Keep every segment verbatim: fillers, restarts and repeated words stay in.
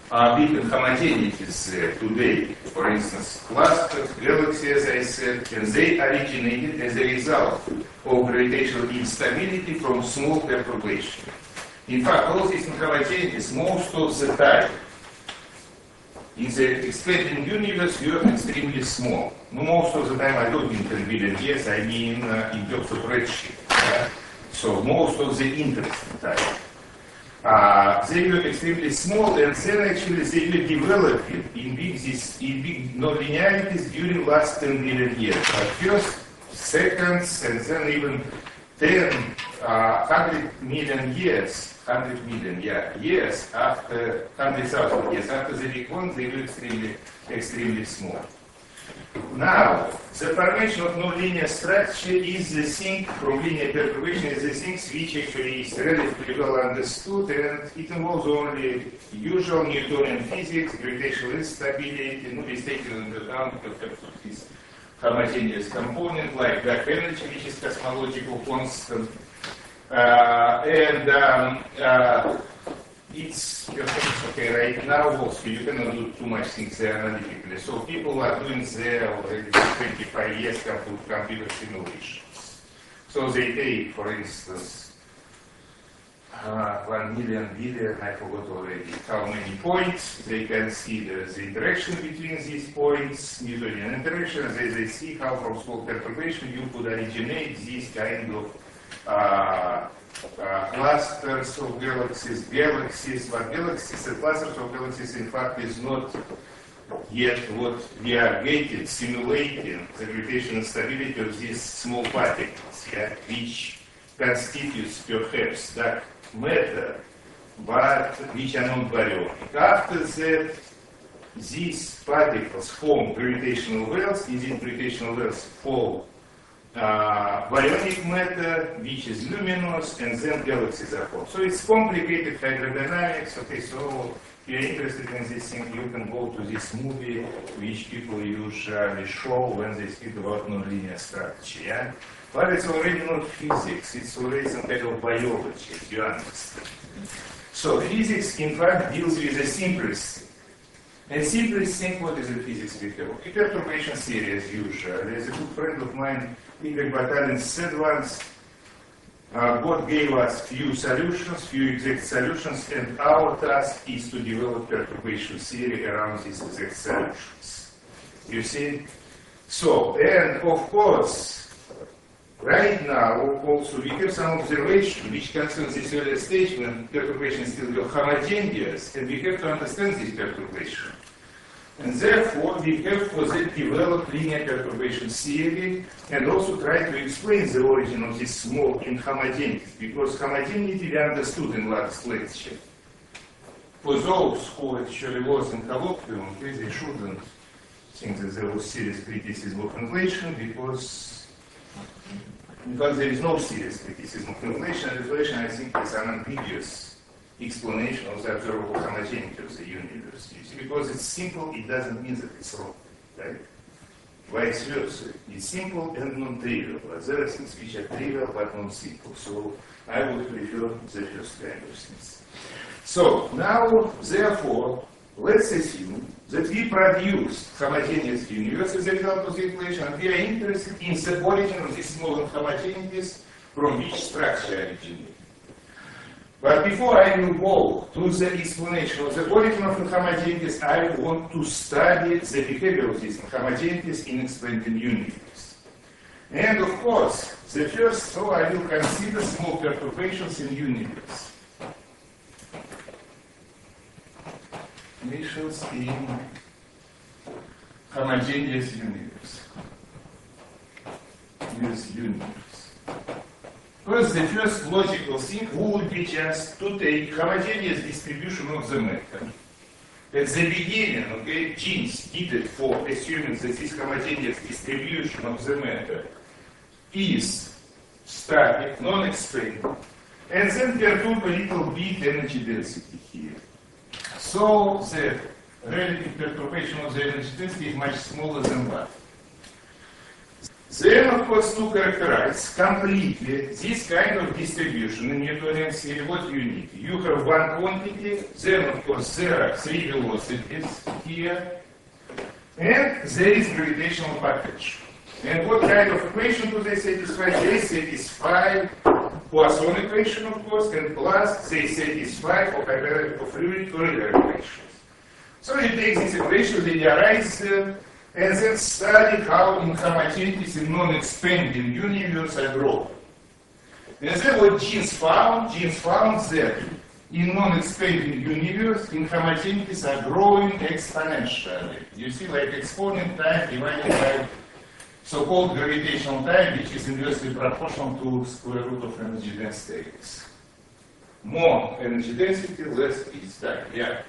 are big homogeneities uh, today. For instance, clusters, galaxies, as I said, and they originated as a result of gravitational instability from small perturbation. In fact, all these homogeneities, most of the time, in the expanding universe, you are extremely small. Most of the time, I don't mean ten billion years, I mean uh, in terms of redshift. Yeah? So most of the interesting time. Uh, they were extremely small, and then actually they were developing in big, this, in big nonlinearities during last ten billion years. But first, seconds, and then even ten, uh, hundred million years, hundred million yeah, years after, hundred thousand years after the Big Bang, they were extremely, extremely small. Now, the formation of nonlinear structure is the thing, from linear perturbation, is the thing which actually is relatively well understood, and it involves only usual Newtonian physics, gravitational instability, no, is taken into account in terms of this homogeneous component, like dark energy, which is cosmological constant. Uh, and um, uh, it's okay right now also you cannot do too much things there analytically. So people are doing there already twenty-five years computer simulations. So they take, for instance, uh, one million billion, I forgot already how many points. They consider the interaction between these points, Newtonian interaction, and they, they see how from small perturbation you could originate this kind of Uh, uh, clusters of galaxies, galaxies, but galaxies and clusters of galaxies in fact is not yet what we are getting, simulating the gravitational stability of these small particles, yeah, which constitutes perhaps dark matter, but which are not baryonic. After that, these particles form gravitational wells, in these gravitational wells fall Uh, baryonic matter, which is luminous, and then galaxies are formed. So it's complicated hydrodynamics. Okay, so if you're interested in this thing, you can go to this movie, which people usually show when they speak about nonlinear structure. Yeah? But it's already not physics, it's already some kind of biology, you understand. So physics, in fact, deals with the simplest thing. And simplest thing, what is the physics we have? A perturbation theory, as usual. There's a good friend of mine, Igor Batalin, said once, uh, God gave us few solutions, few exact solutions, and our task is to develop perturbation theory around these exact solutions. You see? So, and of course, right now, also, we have some observation which concerns this earlier stage when perturbation is still homogeneous, and we have to understand this perturbation. And therefore, we have for that developed linear perturbation theory and also try to explain the origin of this small inhomogeneity, because homogeneity we understood in last lecture. For those who actually was in colloquium, okay, they shouldn't think that there was serious criticism of inflation, because in fact there is no serious criticism of inflation. Inflation, I think, is an ambiguous explanation of the observable homogeneity of the universe. You see, because it's simple, it doesn't mean that it's wrong, right? Vice versa. It's simple and non-trivial. But there are things which are trivial but not simple. So I would prefer the first kind of things. So now, therefore, let's assume that we produced homogeneous universe as a result of the equation, and we are interested in the origin of these small homogeneities from which structure originates. But before I will go to the explanation of the origin of homogeneities, I want to study the behavior of these homogeneities in expanding universe. And of course, the first, so I will consider small perturbations in universe. Missions in homogeneous universe. With universe. First, the first logical thing would be just to take homogeneous distribution of the matter. At the beginning, okay, genes needed for assuming that this homogeneous distribution of the matter is static, non-expanding, and then perturb a little bit energy density here. So the relative perturbation of the energy density is much smaller than that. Then, of course, to characterize completely this kind of distribution in Newtonian theory, what you need? You have one quantity, then, of course, there are three velocities here, and there is gravitational package. And what kind of equation do they satisfy? They satisfy Poisson equation, of course, and plus they satisfy of fluid Euler equations. So you take these equations, linearize them, and then study how inhomogeneities in non-expanding universe are growing. And then what Jeans found, Jeans found that in non-expanding universe, inhomogeneities are growing exponentially. You see, like exponent time divided by so-called gravitational time, which is inversely proportional to square root of energy density x. More energy density, less is time. Yeah.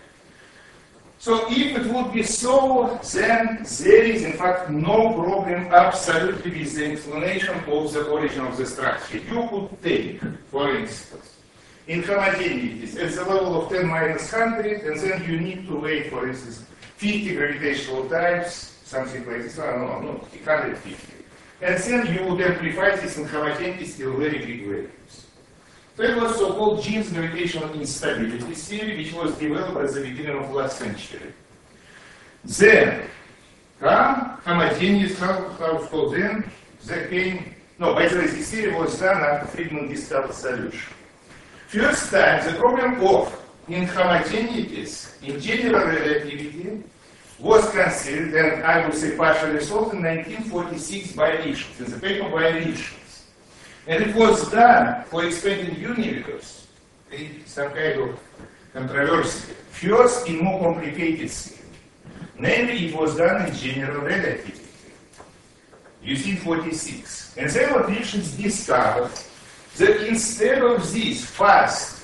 So if it would be so, then there is in fact no problem absolutely with the explanation of the origin of the structure. You could take, for instance, inhomogeneities at the level of ten minus one hundred, and then you need to wait, for instance, fifty gravitational times, something like this, no, no, no, one hundred fifty. And then you would amplify this inhomogeneity till very big values. That was so-called Jeans gravitational instability theory, which was developed at the beginning of last century. Then, come homogeneous, how, how it's called then, there came, no, by the way, this theory was done after Friedman discovered solution. First time, the problem of inhomogeneities in general relativity was considered, and I would say partially solved, in nineteen forty-six by Richards, in the paper by Richards. And it was done for expanding universe, some kind of controversy. First, in more complicated theory. Namely, it was done in general relativity. You see, forty-six. And then what Richards discovered, that instead of this fast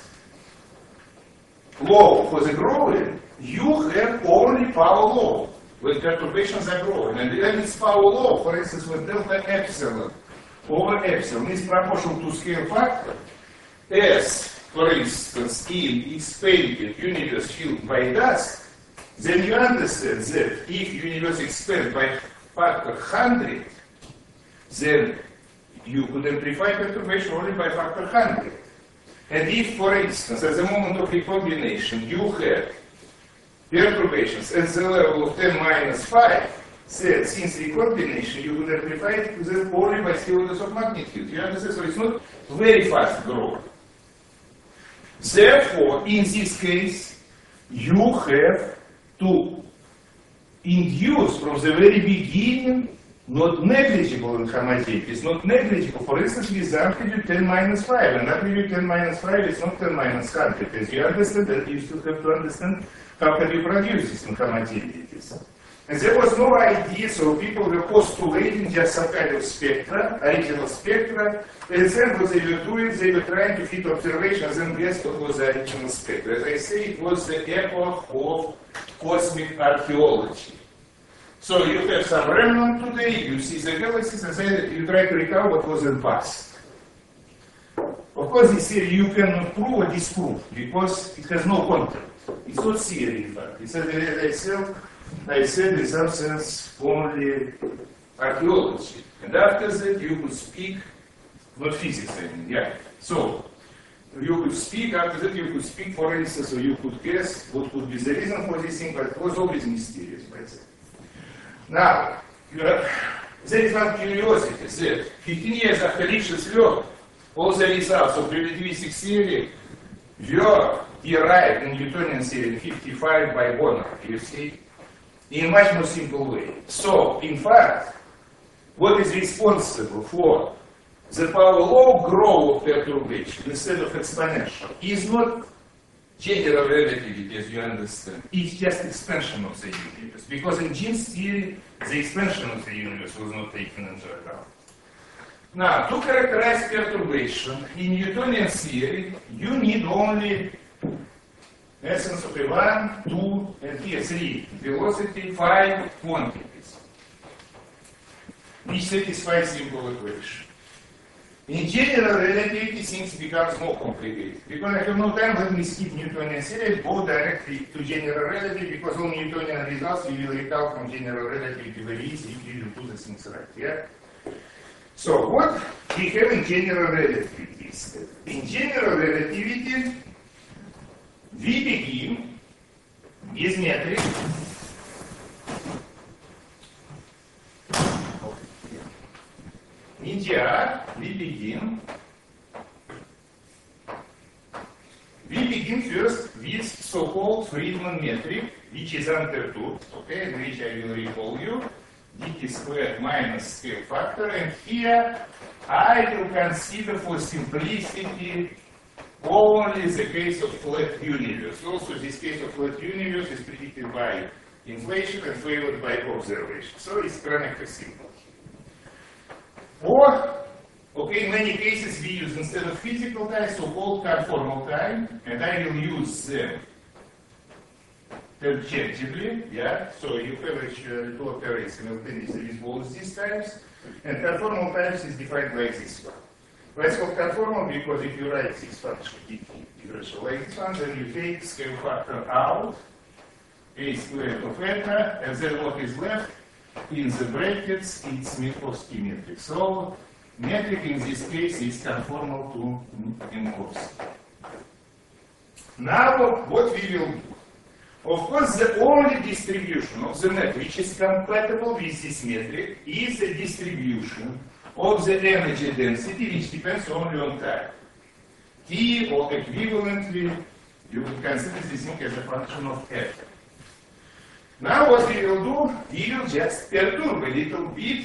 law for the growing, you have only power law, when perturbations are growing. And then it's power law, for instance, with delta epsilon over epsilon is proportional to scale factor. As, for instance, in expanded universe filled by dust, then you understand that if universe expands by factor one hundred, then you could amplify perturbation only by factor one hundred. And if, for instance, at the moment of recombination, you have perturbations at the level of ten minus five, then since recombination, you would amplify it to the only by three orders of magnitude. You understand? So it's not very fast growth. Therefore, in this case, you have to induce from the very beginning not negligible inhomogeneities, not negligible, for instance, with amplitude ten minus five, and amplitude ten minus five is not ten minus one hundred. As you understand that, you still have to understand how can you produce these inhomogeneities. And there was no idea, so people were postulating just some kind of spectra, original spectra, and then what they were doing, they were trying to fit observations and guess what was the original spectra. As I say, it was the epoch of cosmic archaeology. So you have some remnant today, you see the galaxies, and then you try to recover what was in the past. Of course, this theory you cannot prove or disprove, because it has no content. It's not theory, in fact. It's, as I said, I said in some sense, only archaeology. And after that, you could speak, not physics, I mean, yeah. So, you could speak, after that, you could speak, for instance, or you could guess what could be the reason for this thing, but it was always mysterious, by the way. Now, there is one curiosity that fifteen years after Richards' work, all the results of relativistic theory were derived in Newtonian theory in fifty-five by Bonner, you see, in a much more simple way. So, in fact, what is responsible for the power law growth of perturbation instead of exponential is not general relativity, as you understand. It's just expansion of the universe. Because in Jeans theory, the expansion of the universe was not taken into account. Now, to characterize perturbation, in Newtonian theory, you need only essence of a one, two, and here three velocity, five quantities, which satisfy simple equation. In general relativity, things becomes more complicated. Because I have no time, let me skip Newtonian theory, go directly to general relativity, because all Newtonian results you will recall from general relativity very easy if you do the things right. Yeah? So what we have in general relativity? In general relativity, we begin with metric in G R. We begin. We begin first with so-called Friedman metric, which is unperturbed, okay, and which I will recall you. dt squared minus scale factor, and here I will consider for simplicity only the case of flat universe. Also, this case of flat universe is predicted by inflation and favored by observation. So it's chronically simple. Or, okay, in many cases we use instead of physical time, so-called conformal time, and I will use them interchangeably, yeah, so you have actually two operators simultaneously with both these times, and conformal times is defined like this one. Why it's called conformal? Because if you write this function differential like this one, then you take scale factor out, a squared of eta, and then what is left in the brackets, it's Minkowski metric. So metric in this case is conformal to Minkowski. Now what we will do? Of course, the only distribution of the metric which is compatible with this metric is the distribution of the energy density which depends only on time. T, or equivalently, you will consider this thing as a function of f. Now what we will do, we will just perturb a little bit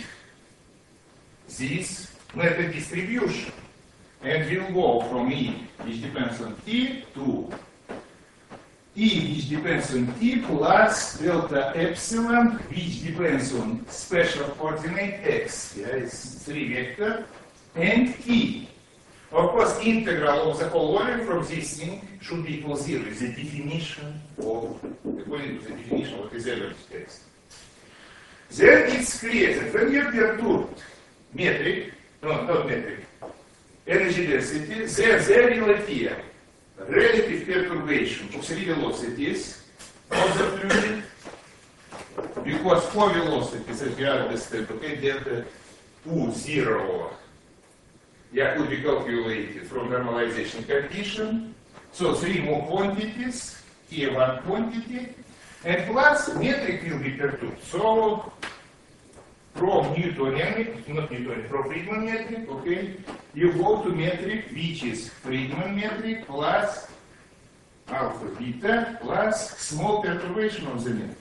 this metric distribution. And we'll go from E, which depends on T, to E, which depends on T, plus delta epsilon, which depends on special coordinate x. Yeah, it's three vector, and E. Of course, integral of the whole volume from this thing should be equal zero. Is the definition of, according to the definition of this average text. Then it's clear that when you perturb metric, no, not metric, energy density, then there will appear relative perturbation of three velocities of the fluid, because four velocities, as you understand, okay, delta U zero, yeah, could be calculated from normalization condition. So three more quantities, here one quantity, and plus metric will be perturbed. So from Newtonian, not Newtonian, from Friedman metric, okay, you go to metric which is Friedman metric plus alpha beta plus small perturbation of the metric.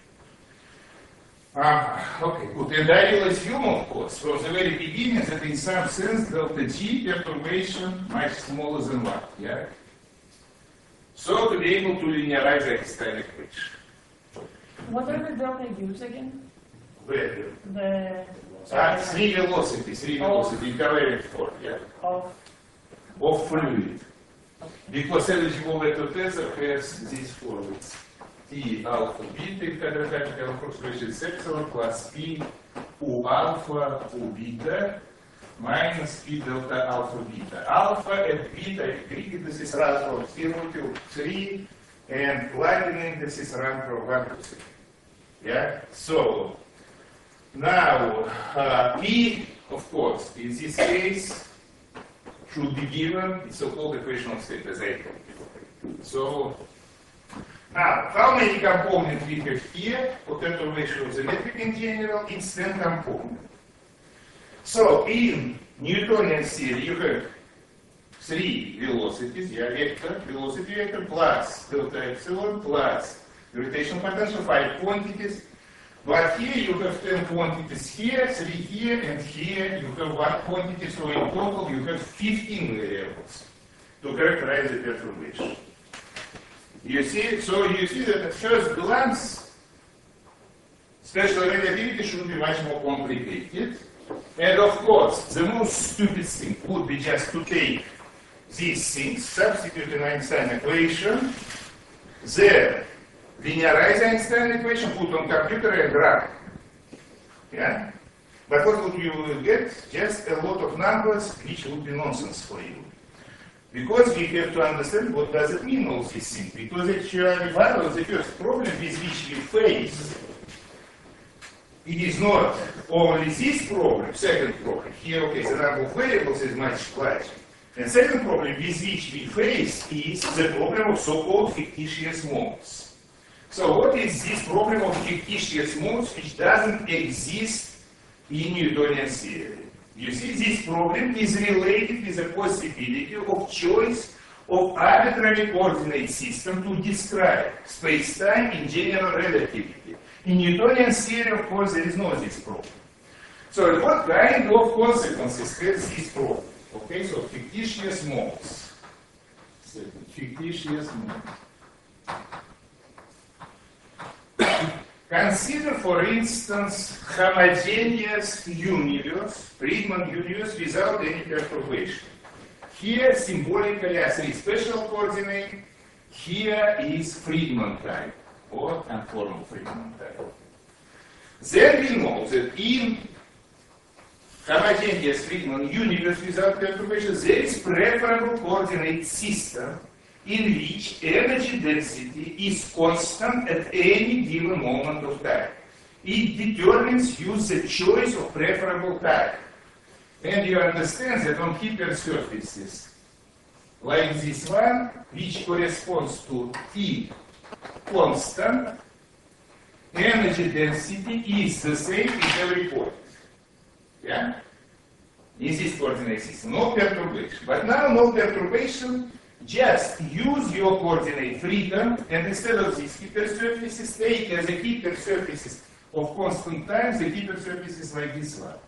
Ah, okay, good. And I will assume, of course, from the very beginning that in some sense delta G perturbation much smaller than one, yeah? So to be able to linearize the Einstein equation. What are the delta U's again? Where? The Ah, three velocity, three velocity, invariant form, yeah? of Of fluid. Because eligible vector tensor has these formulas. T alpha beta in hydrodynamical approximation is epsilon plus P U alpha U beta minus P delta alpha beta. Alpha and beta Greek indices run from zero to three, and Latin indices run from one to three. Yeah? So now uh, P, of course, in this case should be given the so-called equation of state as I told you. So now, how many components we have here for perturbation of the metric in general? It's ten components. So in Newtonian theory, you have three velocities, yeah, vector, velocity vector, plus delta epsilon, plus gravitational potential, five quantities. But here you have ten quantities here, three here, and here you have one quantity, so in total you have fifteen variables to characterize the perturbation. You see, so you see that at first glance, special relativity should be much more complicated. And of course, the most stupid thing would be just to take these things, substitute in Einstein equation, then linearize Einstein equation, put on computer and run. Yeah? But what would you will get? Just a lot of numbers, which would be nonsense for you. Because we have to understand what does it mean, all these things. Because actually one of the first problems with which we face it is not only this problem, second problem. Here, okay, the number of variables is much larger. And second problem with which we face is the problem of so-called fictitious modes. So what is this problem of fictitious modes which doesn't exist in Newtonian theory? You see, this problem is related with the possibility of choice of arbitrary coordinate system to describe space-time in general relativity. In Newtonian theory, of course, there is no this problem. So what kind of consequences has this problem? Okay, so fictitious modes. Fictitious modes. Consider, for instance, homogeneous universe, Friedman universe, without any perturbation. Here, symbolically, are three special coordinates. Here is Friedman type, or conformal Friedman type. Then we know that in homogeneous Friedman universe without perturbation, there is preferable coordinate system in which energy density is constant at any given moment of time. It determines you the choice of preferable type. And you understand that on hypersurfaces, like this one, which corresponds to T constant, energy density is the same in every point. Yeah? In this coordinate system, no perturbation. But now no perturbation, just use your coordinate freedom, and instead of these hypersurfaces, take as a hypersurfaces of constant time, the hypersurfaces like this one.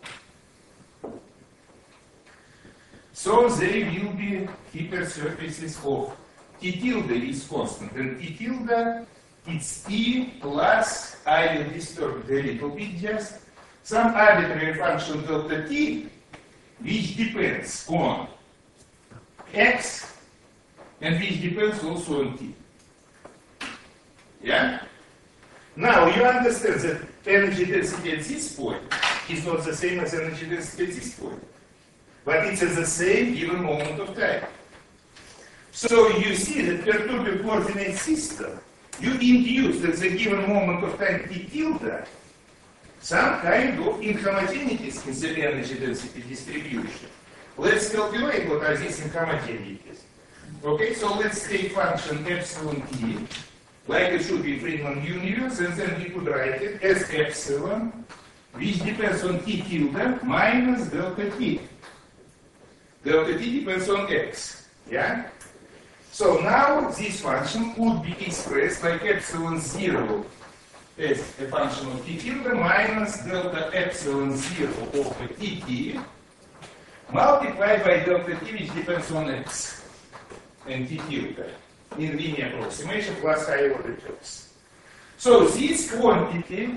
So there will be hypersurfaces of T tilde is constant, and T tilde it's T plus, I will disturb a little bit just, some arbitrary function delta T, which depends on X, and which depends also on T. Yeah? Now you understand that energy density at this point is not the same as energy density at this point. But it's at the same given moment of time. So you see that perturbing coordinate system, you induce at the given moment of time T tilde some kind of inhomogeneities in the energy density distribution. Let's calculate what are these inhomogeneities. Okay, so let's take function epsilon t, like it should be in Friedman universe, and then we could write it as epsilon, which depends on T tilde minus delta T. Delta T depends on X. Yeah? So now this function could be expressed like epsilon zero as a function of T tilde minus delta epsilon zero over T T multiplied by delta T, which depends on X and T tilde in linear approximation plus higher order terms. So this quantity,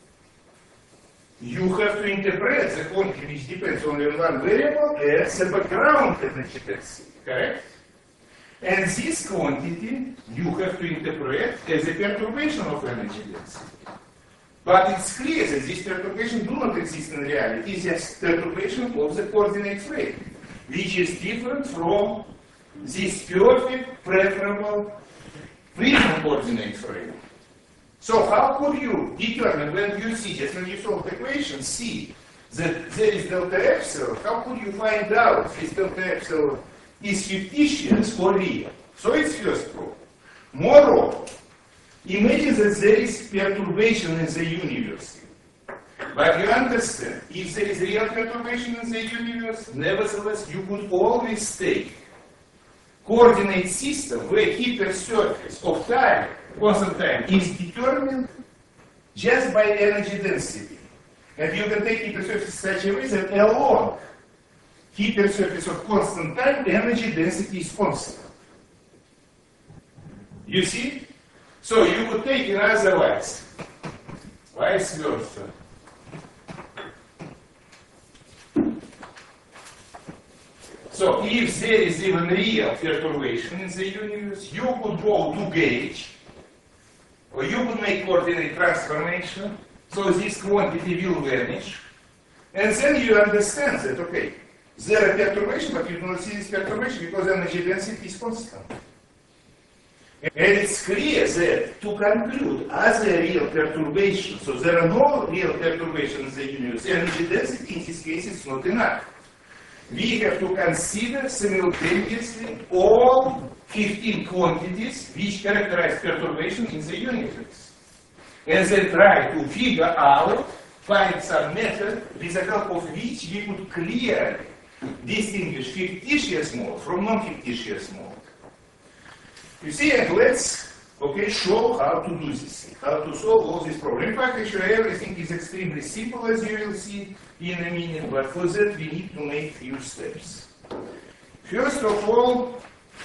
you have to interpret the quantity which depends only on one variable as a background energy density, correct? And this quantity you have to interpret as a perturbation of energy density. But it's clear that these perturbations do not exist in reality. It's just perturbation of the coordinate frame, which is different from this perfect, preferable Friedman coordinate frame. So how could you determine when you see, just when you solve the equation, see that there is delta epsilon, how could you find out if delta epsilon is fictitious or real? So it's first problem. Moreover, imagine that there is perturbation in the universe. But you understand, if there is real perturbation in the universe, nevertheless you could always take coordinate system where hypersurface of time, constant time, is determined just by energy density. And you can take hypersurface in such a way that along hypersurface of constant time, energy density is constant. You see? So you would take it otherwise, vice versa. So if there is even real perturbation in the universe, you could go to gauge, or you could make coordinate transformation, so this quantity will vanish, and then you understand that, okay, there are perturbations, but you do not see this perturbation because energy density is constant. And it's clear that to conclude other real perturbations, so there are no real perturbations in the universe, energy density in this case is not enough. We have to consider simultaneously all fifteen quantities which characterize perturbation in the universe. And then try to figure out, find some method with the help of which we could clearly distinguish fictitious mode from non-fictitious mode. You see, and let's okay, show how to do this, how to solve all these problems. In fact, actually, everything is extremely simple, as you will see in a minute, but for that we need to make few steps. First of all,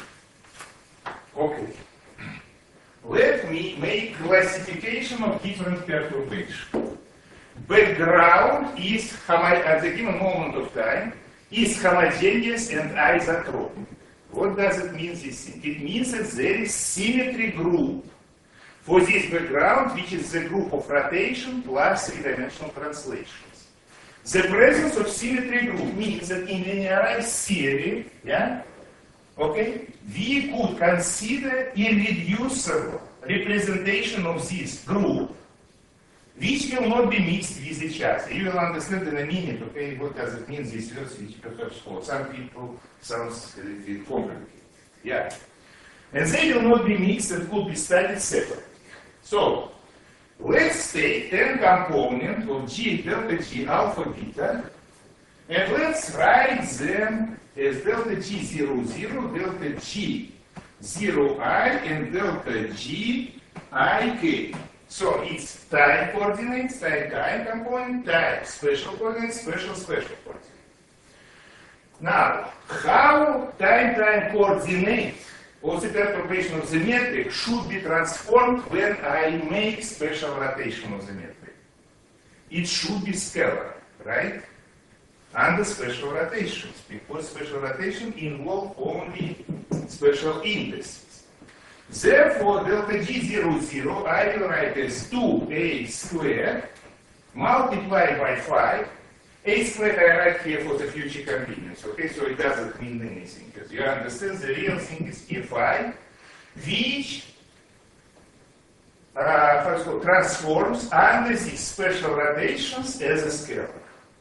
okay, let me make classification of different perturbations. Background is, at the given moment of time, is homogeneous and isotropic. What does it mean, this thing? It means that there is symmetry group for this background, which is the group of rotation plus three-dimensional translations. The presence of symmetry group means that in linearized theory, yeah, okay, we could consider irreducible representation of this group, which will not be mixed with each other. You will understand in a minute, okay, what does it mean, this words, which perhaps for some people sounds a little bit complicated. Yeah. And they will not be mixed and could be studied separately. So, let's take ten components of G, delta G, alpha, beta, and let's write them as delta G zero, zero, delta G zero I, and delta G I K. So it's time coordinates, time time component, time special coordinates, special special coordinates. Now, how time time coordinate of the perturbation of the metric should be transformed when I make special rotation of the metric? It should be scalar, right? Under special rotations, because special rotation involve only special indices. Therefore, delta G zero, zero, I will write as two A squared multiplied by five. A squared I write here for the future convenience, okay? So it doesn't mean anything, because you understand the real thing is Fi, which uh, first of all, transforms under these special rotations as a scalar.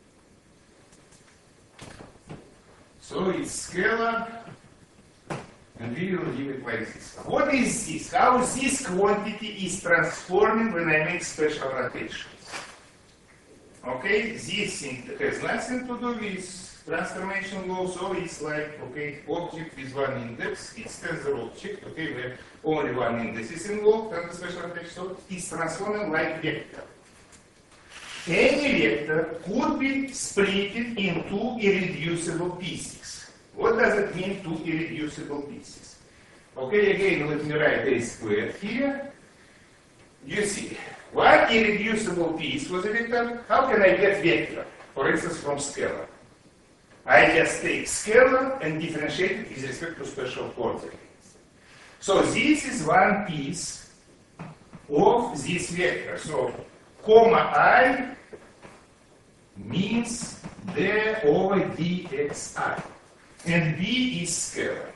So it's scalar. And we will give it like this. What is this? How this quantity is transforming when I make special rotations? Okay, this thing has nothing to do with transformation law, so it's like, okay, object with one index, it's tensor object, okay, where only one index is involved, and the special rotation, so it's transforming like vector. Any vector could be split into irreducible pieces. What does it mean, two irreducible pieces? Okay, again, let me write A squared here. You see, one irreducible piece for the vector, how can I get vector? For instance, from scalar. I just take scalar and differentiate it with respect to special coordinates. So this is one piece of this vector. So, comma I means d over dxi. And B is scalar.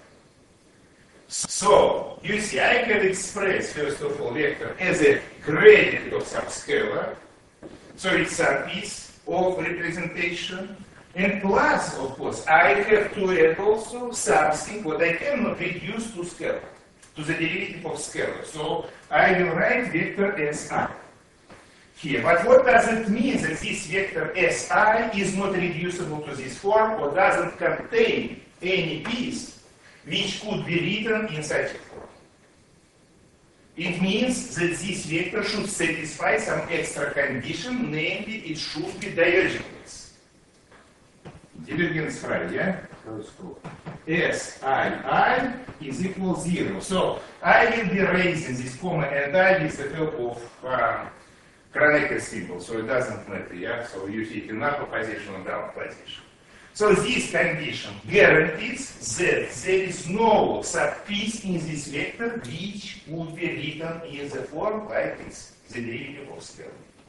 So, you see, I can express, first of all, vector as a gradient of some scalar. So it's a piece of representation. And plus, of course, I have to add also something what I cannot reduce to scalar, to the derivative of scalar. So I will write vector S I here. But what does it mean that this vector S I is not reducible to this form or doesn't contain any piece which could be written in such a form? It means that this vector should satisfy some extra condition, namely it should be divergence. Divergence right, yeah? S I I is equal zero. So I will be raising this comma and I with the help of uh, Kronecker symbol, so it doesn't matter, yeah? So you see it in upper position or down position. So this condition guarantees that there is no subpiece in this vector which would be written in the form like this, the derivative of scalar.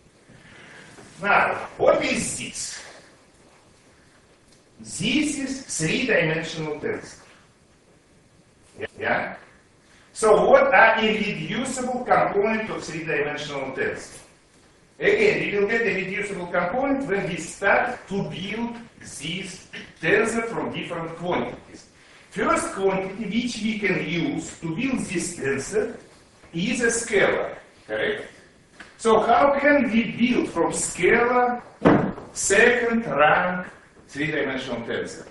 Now, what is this? This is three-dimensional tensor. Yeah? So what are irreducible components of three-dimensional tensor? Again, we will get a reducible component when we start to build these tensor from different quantities. First quantity which we can use to build this tensor is a scalar, correct? So how can we build from scalar second rank three-dimensional tensor?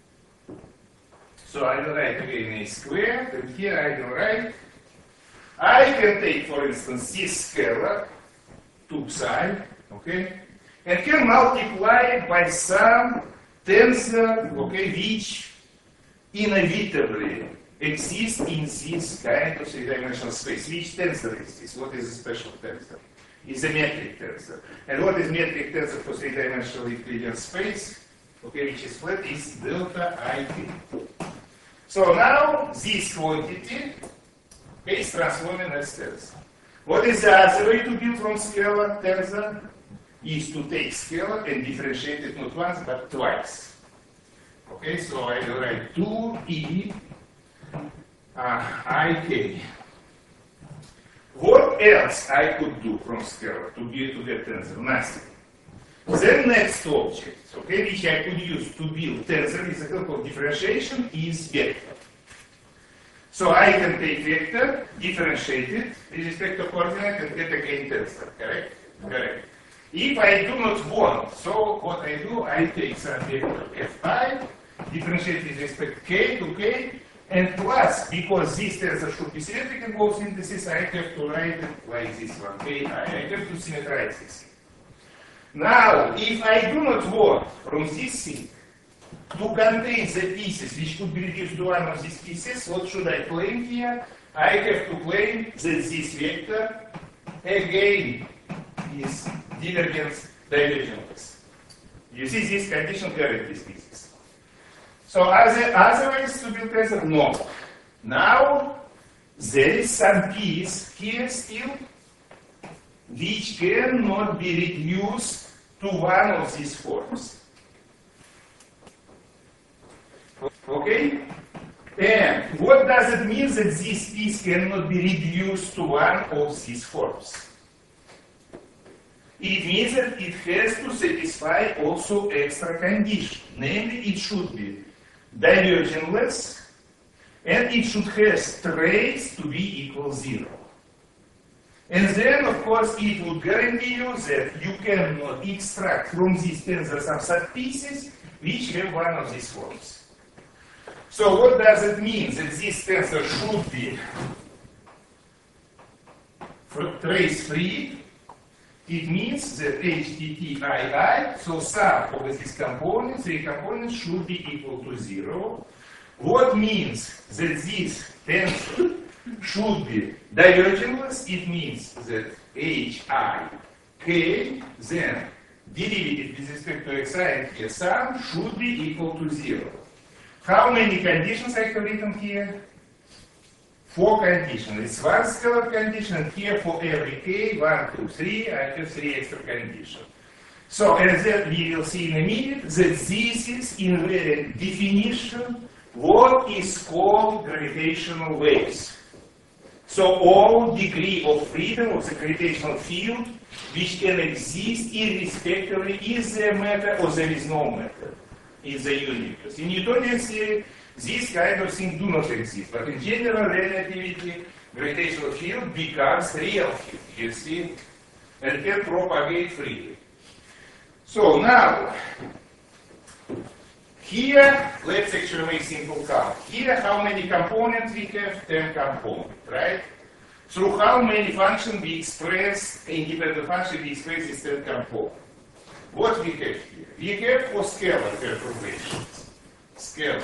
So I will write again a squared, and here I will write, I can take, for instance, this scalar, two psi, okay, and can multiply it by some tensor, okay, which inevitably exists in this kind of three-dimensional space. Which tensor is this? What is a special tensor? It's a metric tensor. And what is metric tensor for three-dimensional Euclidean space? Okay, which is flat, is delta I T. So now this quantity is transforming as tensor. What is the other way to build from scalar tensor? Is to take scalar and differentiate it not once but twice. Okay, so I will write two E uh, I K. What else I could do from scalar to get to get tensor? Nothing. The next object, okay, which I could use to build tensor with the help of differentiation is vector. So I can take vector, differentiate it with respect to coordinate, and get again tensor, correct? Correct. If I do not want, so what I do, I take some vector Fi, differentiate with respect to k to k, and plus, because this tensor should be symmetric in both indices, I have to write it like this one, ki. I have to symmetrize this. Now, if I do not want from this thing to contain the pieces which could be reduced to one of these pieces, what should I claim here? I have to claim that this vector again is divergence divergenceless. You see this condition carried these pieces. So other, otherwise to build tensor, no. Now there is some piece here still which cannot be reduced to one of these forms. Okay? And what does it mean that this piece cannot be reduced to one of these forms? It means that it has to satisfy also extra condition. Namely, it should be divergenceless and it should have trace to be equal zero. And then, of course, it would guarantee you that you cannot extract from these tensor some subpieces which have one of these forms. So what does it mean? That this tensor should be trace-free. It means that H T T I I, so sum of these components, three components should be equal to zero. What means that this tensor should be divergenceless? It means that H I K, then derivative with respect to Xi and K sum should be equal to zero. How many conditions I have written here? Four conditions. It's one scalar condition, and here for every K, one, two, three, I have three extra conditions. So, as that we will see in a minute, that this is in very definition what is called gravitational waves. So all degree of freedom of the gravitational field which can exist irrespectively is there matter or there is no matter in the universe. In Newtonian theory, this kind of thing do not exist, but in general relativity, gravitational field becomes real field, you see, and can propagate freely. So now, here, let's actually make simple count. Here, how many components we have? ten components, right? Through how many functions we express, independent function we express this ten components. What we have here? We have for scalar perturbations. Scalar.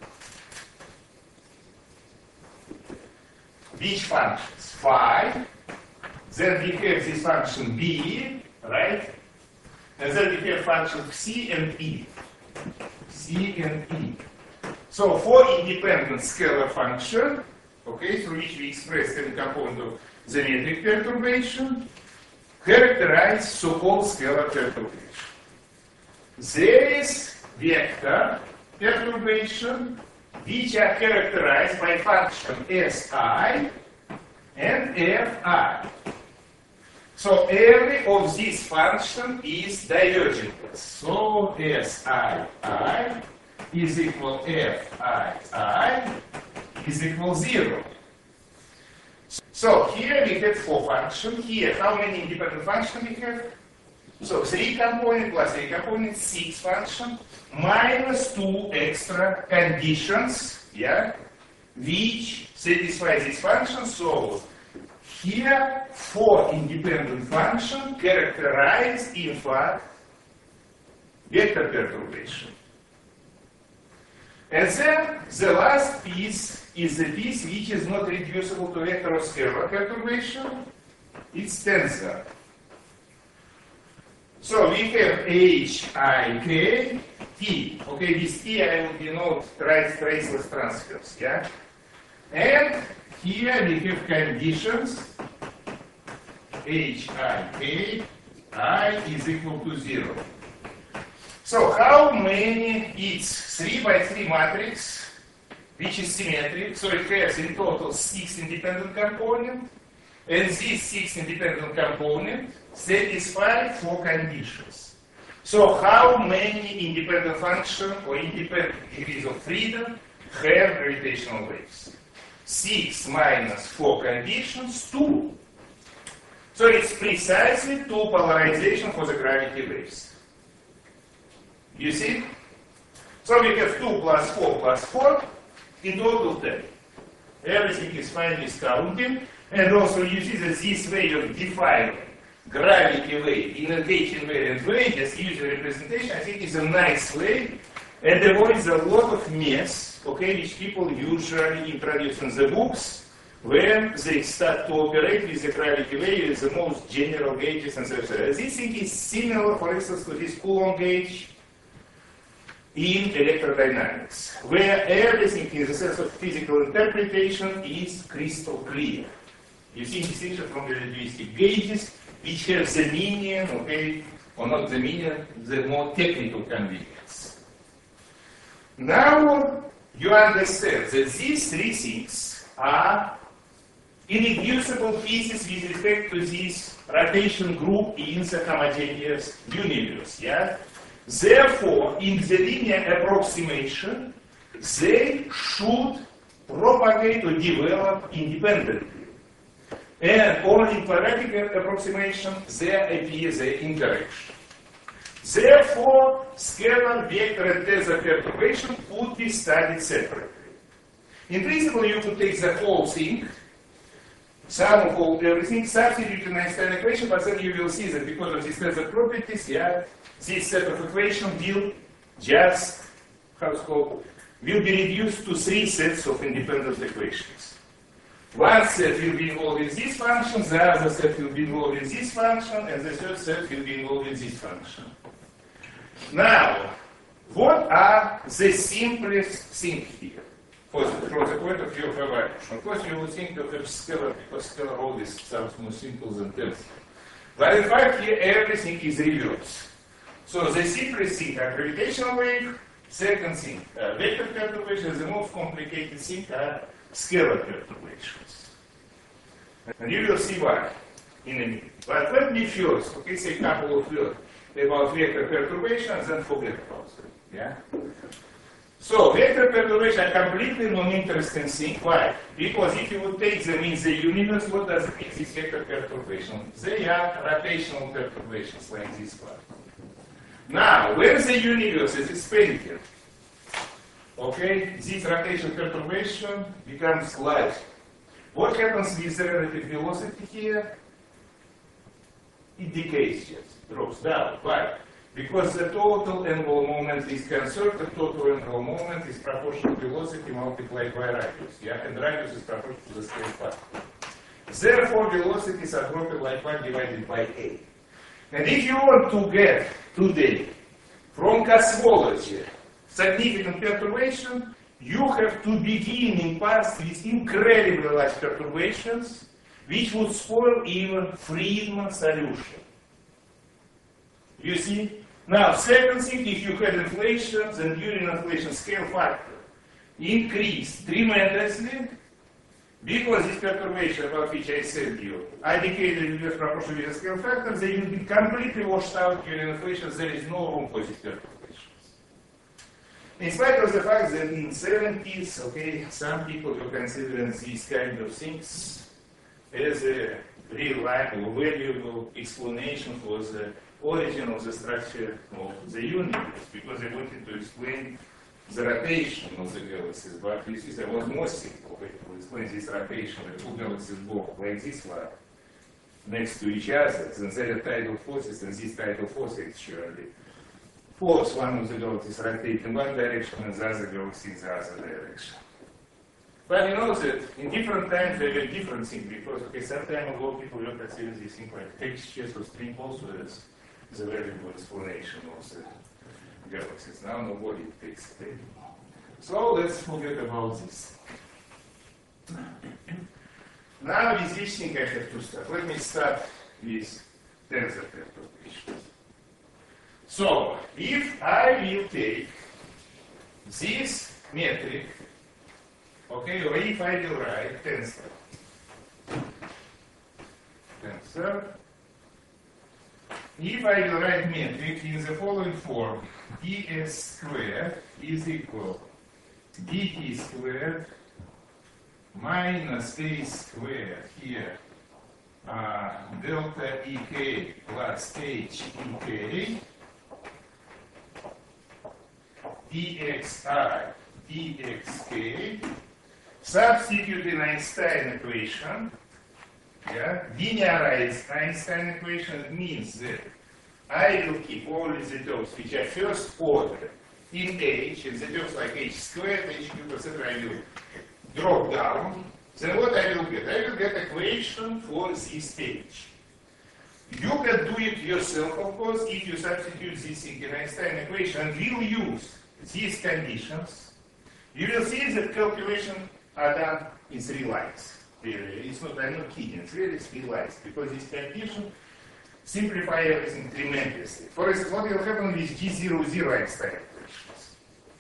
Which functions? Phi. Then we have this function b, right? And then we have functions c and e. C and E. So for independent scalar function, okay, through which we express the component of the metric perturbation, characterize so-called scalar perturbation. There is vector perturbation, which are characterized by function Si and Fi. So every of these function is divergent. So Sii is equal Fii is equal zero. So here we have four functions. Here, how many independent functions we have? So three component plus three component, six function, minus two extra conditions, yeah, which satisfy this function. So here, four independent functions characterize, in fact, vector perturbation. And then the last piece is the piece which is not reducible to vector or scalar perturbation. It's tensor. So we have H, I, K, T. Okay, with T I will denote trace, traceless transfers, yeah? And here we have conditions H, I, K, I is equal to zero. So how many? It's three by three matrix, which is symmetric. So it has in total six independent components. And these six independent components satisfy four conditions. So how many independent functions or independent degrees of freedom have gravitational waves? Six minus four conditions, two. So it's precisely two polarization for the gravity waves. You see? So we have two plus four plus four, in total ten. Everything is fine with counting. And also you see that this way of defining gravity wave in a gauge invariant way, just use the representation, I think is a nice way and avoids a lot of mess, okay, which people usually introduce in the books when they start to operate with the gravity wave with the most general gauges and so on. This thing is similar, for instance, to this Coulomb gauge in electrodynamics, where everything in the sense of physical interpretation is crystal clear. You see distinction from the relativistic gauges, which have the meaning, okay, or not the meaning, the more technical convenience. Now you understand that these three things are irreducible pieces with respect to this rotation group in the homogeneous universe, yeah? Therefore, in the linear approximation, they should propagate or develop independently. And only in quadratic approximation, there appears the interaction. Therefore, scalar, vector, and tensor perturbation could be studied separately. In principle, you could take the whole thing, sum of all everything, substitute in Einstein equation, but then you will see that because of these tensor properties, yeah, this set of equations will just, how it's called, will be reduced to three sets of independent equations. One set will be involved in this function, the other set will be involved in this function, and the third set will be involved in this function. Now, what are the simplest things here? For the, from the point of view of evaluation. Of course, you will think of scalar, because scalar always sounds more simple than tensor. But in fact, here everything is reversed. So the simplest thing are gravitational wave, second thing, uh, vector perturbation, the most complicated thing are scalar perturbations. And you will see why in a minute. But let me first, okay, say a couple of words about vector perturbation and then forget about them. Yeah? So vector perturbation are completely non-interesting thing. Why? Because if you would take them in the universe, what does it mean, this vector perturbation? They are rotational perturbations like this one. Now, when the universe is expanding, okay, this rotation perturbation becomes light. What happens with the relative velocity here? It decays just, drops down. Why? Because the total angular moment is conserved, the total angular moment is proportional to velocity multiplied by radius, yeah, and radius is proportional to the scale factor. Therefore, velocities are dropping like one divided by a. And if you want to get today from cosmology significant perturbation, you have to begin in past with incredibly large perturbations, which would spoil even Friedman solution. You see? Now, second thing, if you had inflation, then during inflation scale factor increased tremendously because this perturbation about which I said to you, I indicated in the proportion with the scale factor, they will be completely washed out during inflation. There is no room for these perturbations. In spite of the fact that in the seventies, okay, some people were considering these kind of things as a reliable, valuable explanation for the origin of the structure of the universe, because they wanted to explain the rotation of the galaxies, but this is was more simple way to explain this rotation. The two galaxies go like this one, next to each other, then there are tidal forces, and these tidal forces actually force one of the galaxies rotate in one direction and the other galaxy in the other direction. But you know that in different times there were different things, because okay, some time ago people were considering these things like textures or string also as the valuable explanation of the galaxies. Now nobody takes it anymore. So let's forget about this. Now with this thing I have to start. Let me start with tensor perturbations. So if I will take this metric, okay, or if I will write tensor, tensor, if I will write metric in the following form, ds squared is equal dt squared minus a squared here, uh, delta ek plus h ek, dxi dxk, substitute in Einstein equation, yeah, linearize Einstein equation means that I will keep only the terms which are first order in h, and the terms like h squared, h cubed, et cetera, I will drop down. Then what I will get? I will get equation for this h. You can do it yourself, of course, if you substitute this in Einstein equation and will use these conditions. You will see that calculation are done in three lines. Really. It's not, I'm not kidding, it's really three lines, because this condition simplify everything tremendously. For instance, what will happen with G zero zero Einstein equations?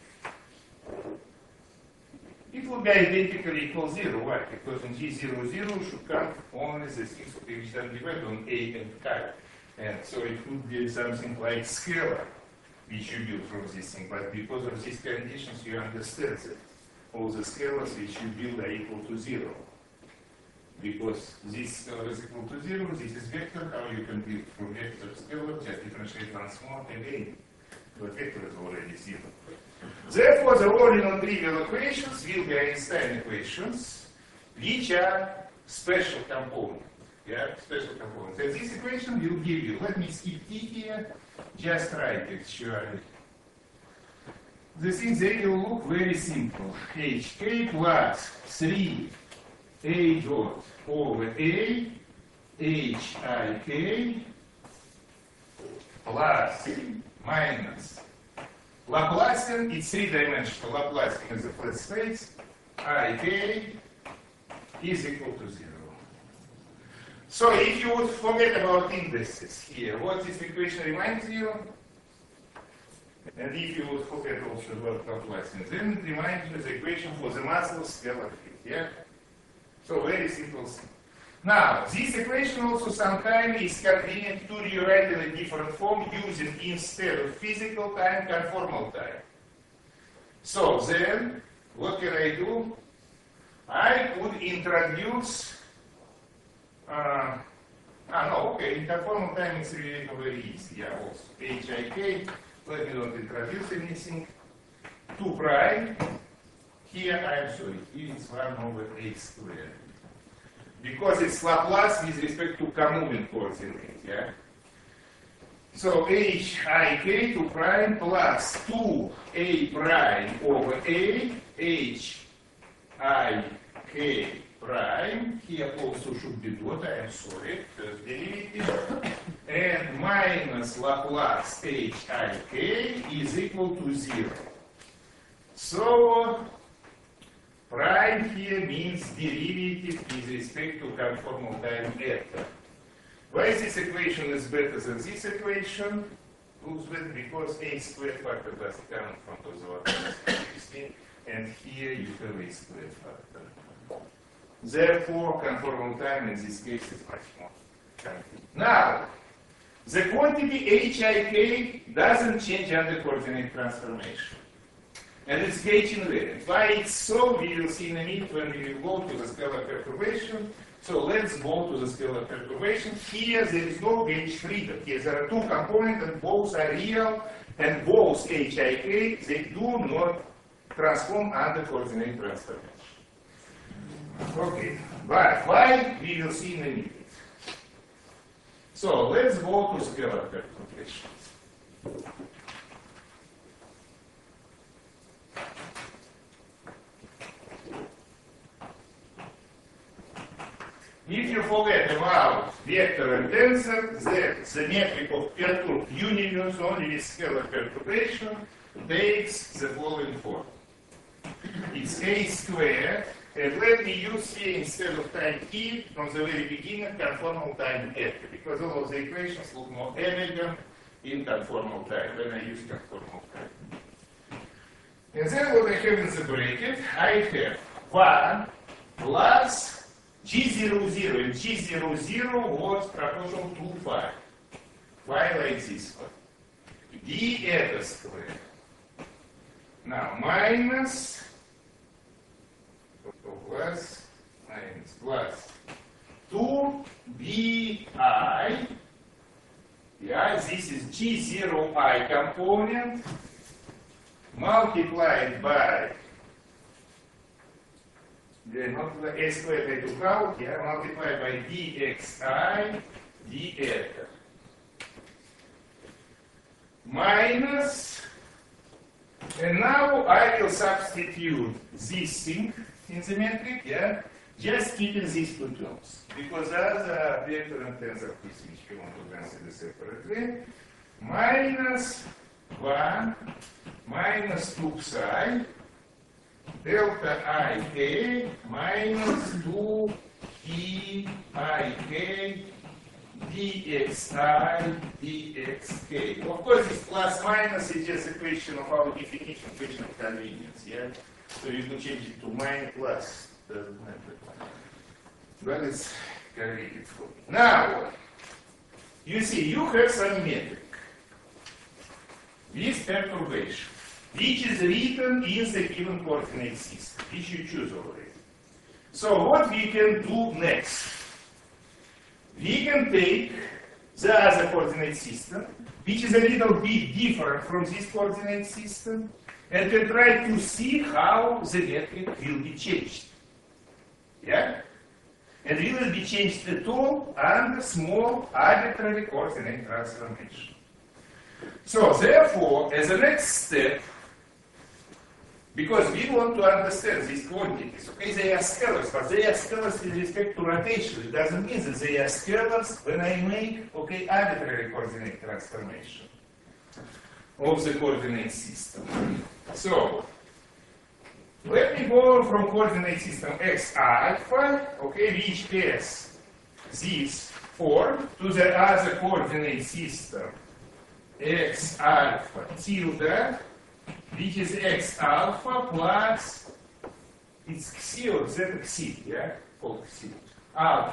It will be identically equal zero. Why? Because in G zero zero should come only the things which are divided on A and K. And so it would be something like scalar, which you build from this thing. But because of these conditions, you understand that all the scalars which you build are equal to zero. Because this scalar is equal to zero, this is vector, how you can build from vector to scalar, just differentiate transform again. But vector is already zero. Therefore, the only non-trivial equations will be Einstein equations, which are special component. Yeah, special components. And this equation will give you, let me skip t here, just write it, sure. The things they will look very simple. Hk plus three a dot over a, hik plus minus Laplacian, it's three-dimensional Laplacian in the flat space, ik is equal to zero. So if you would forget about indices here, what this equation reminds you? And if you would forget also about Laplacian, then it reminds you the equation for the muscle scalar field, yeah? So very simple thing. Now, this equation also sometimes is convenient to rewrite in a different form using instead of physical time, conformal time. So then, what can I do? I could introduce, uh, ah no, okay, in conformal time it's really very easy, yeah, also. hik, let me not introduce anything. two prime, here I'm sorry, here it's one over a squared. Because it's Laplace with respect to co-moving coordinate, yeah? So hik two prime plus two a prime over a, hik prime, here also should be dot, I am sorry, first derivative, and minus Laplace hik is equal to zero. So, prime here means derivative with respect to conformal time eta. Why this equation is better than this equation? Looks better because a squared factor does come in front of the Laplace, and here you have a square factor. Therefore, conformal time in this case is much more concrete. Now, the quantity Hik doesn't change under coordinate transformation. And it's gauge invariant. Why it's so, we will see in a minute when we will go to the scalar perturbation. So let's go to the scalar perturbation. Here there is no gauge freedom. Here there are two components and both are real, and both Hik, they do not transform under coordinate transformation. Okay, but why we will see in a minute. So let's go to scalar perturbation. If you forget about vector and tensor, the symmetric of perturbed universe only with scalar perturbation takes the following form. It's a squared, and let me use here instead of time t from the very beginning conformal time f, because all of the equations look more elegant in conformal time when I use conformal time. And then what I have in the bracket, I have one plus G zero zero, and G zero zero was proportional to phi. Phi like this one. D eta squared. Now minus, plus, minus, plus two B I. Yeah, this is G zero I component multiplied by a squared I took out, yeah, multiplied by dxi d eta. Minus, and now I will substitute this thing in the metric, yeah, just keeping these two terms. Because other vector and tensor piece which you want to consider separately. Minus one minus two psi delta I k minus two e I k dxi dxk. Of course, this plus minus is just a question of our definition, question of convenience, yeah? So you can change it to minus plus, doesn't matter. But it's convenient for me. Now, you see, you have some metric with perturbation, which is written in the given coordinate system, which you choose already. So what we can do next? We can take the other coordinate system, which is a little bit different from this coordinate system, and can try to see how the metric will be changed. Yeah? And will it be changed at all under small arbitrary coordinate transformation. So therefore, as a next step, because we want to understand these quantities, okay, they are scalars, but they are scalars with respect to rotation. It doesn't mean that they are scalars when I make, okay, arbitrary coordinate transformation of the coordinate system. So, let me go from coordinate system x alpha, okay, which has this form, to the other coordinate system x alpha tilde, which is x alpha plus it's xi or z xi, yeah, called xi, alpha.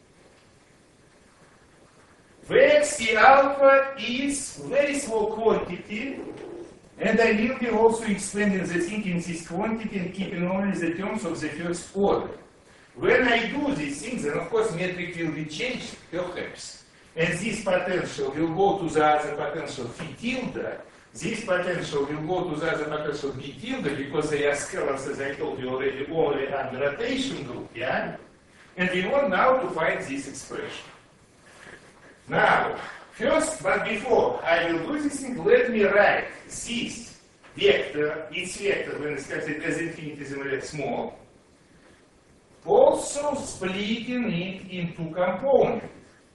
Where xi alpha is very small quantity, and I will be also explaining the thing in this quantity and keeping only the terms of the first order. When I do these things, then of course metric will be changed, perhaps. And this potential will go to the other potential phi tilde. This potential will go to the other potential b tilde because they are scalars, as I told you already, only under rotation group, yeah? And we want now to find this expression. Now, first, but before I will do this thing, let me write this vector, its vector, when it's considered as infinitesimally small, also splitting it into components,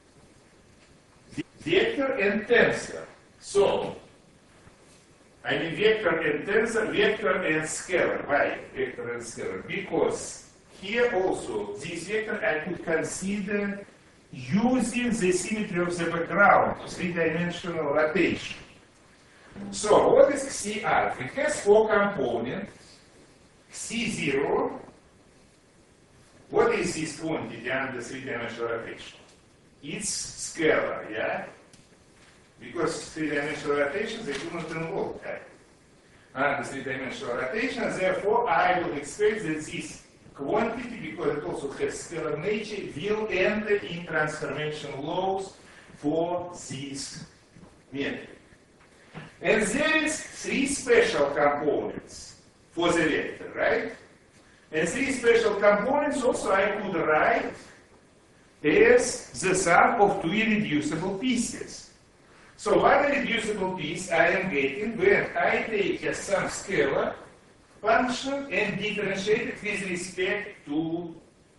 vector and tensor. So, I mean vector and tensor, vector and scalar. Why vector and scalar? Because here also, this vector I could consider using the symmetry of the background, three-dimensional rotation. So, what is xi alpha? It has four components, C zero, what is this quantity under three-dimensional rotation? It's scalar, yeah? Because three-dimensional rotation, they do not involve time. Under three-dimensional rotation, therefore, I will expect that this quantity, because it also has scalar nature, will enter in transformation laws for this metric. And there is three special components for the vector, right? And three special components also I could write as the sum of two irreducible pieces. So one irreducible piece I am getting when I take a some scalar function and differentiate it with respect to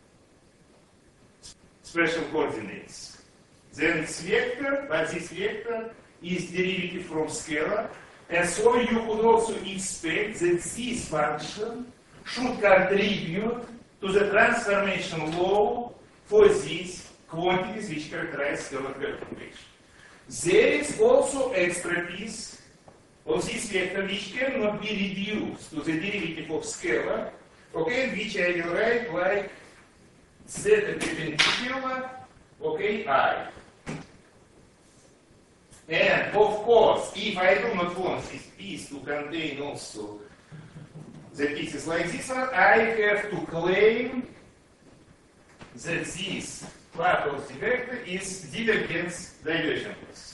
special coordinates. Then it's vector, but this vector is derivative from scalar, and so you could also expect that this function should contribute to the transformation law for these quantities which characterize scalar perturbation. There is also extra piece of this vector which cannot be reduced to the derivative of scalar, okay, which I will write like zeta perpendicular, okay, I. And of course, if I do not want this piece to contain also the pieces like this one, I have to claim that this part of the vector is divergence divergentless.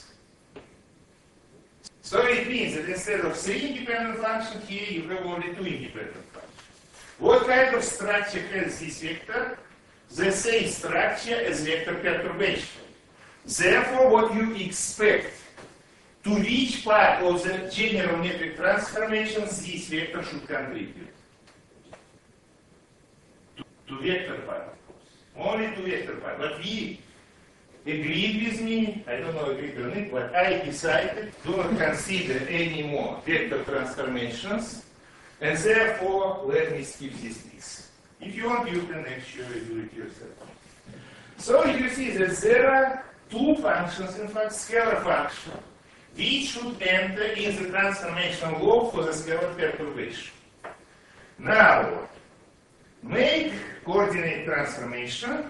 So it means that instead of three independent functions here, you have only two independent functions. What kind of structure has this vector? The same structure as vector perturbation. Therefore, what you expect to reach part of the general metric transformations, this vector should contribute. To, to vector part, of course. Only to vector part. But we agreed with me, I don't know agreed or not, but I decided do not consider any more vector transformations, and therefore let me skip this piece. If you want, you can actually do it yourself. So you see that there are two functions, in fact, scalar function, which should enter in the transformation law for the scalar perturbation. Now, make coordinate transformation,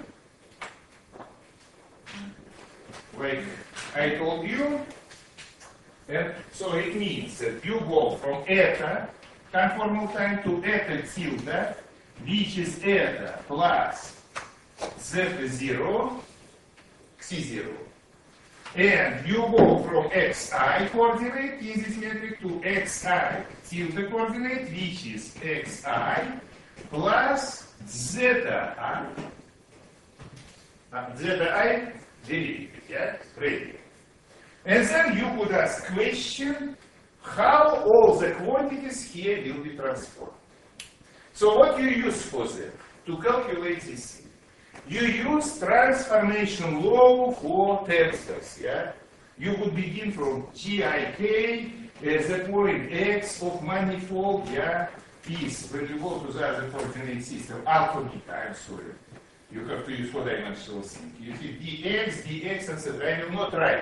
like I told you, and so it means that you go from eta conformal time to eta tilde, which is eta plus zeta zero, xi zero. And you go from xi coordinate in this metric to xi tilde coordinate, which is xi plus zeta I. Uh, zeta I derivative, yeah? Ready. And then you could ask question how all the quantities here will be transformed. So what you use for that? To calculate this thing. You use transformation law for tensors, yeah? You would begin from Tik as the point x of manifold, yeah, is when you go to the other coordinate system, alpha beta, I'm sorry. You have to use four-dimensional thing. You see dx, dx, et cetera. I will not write it.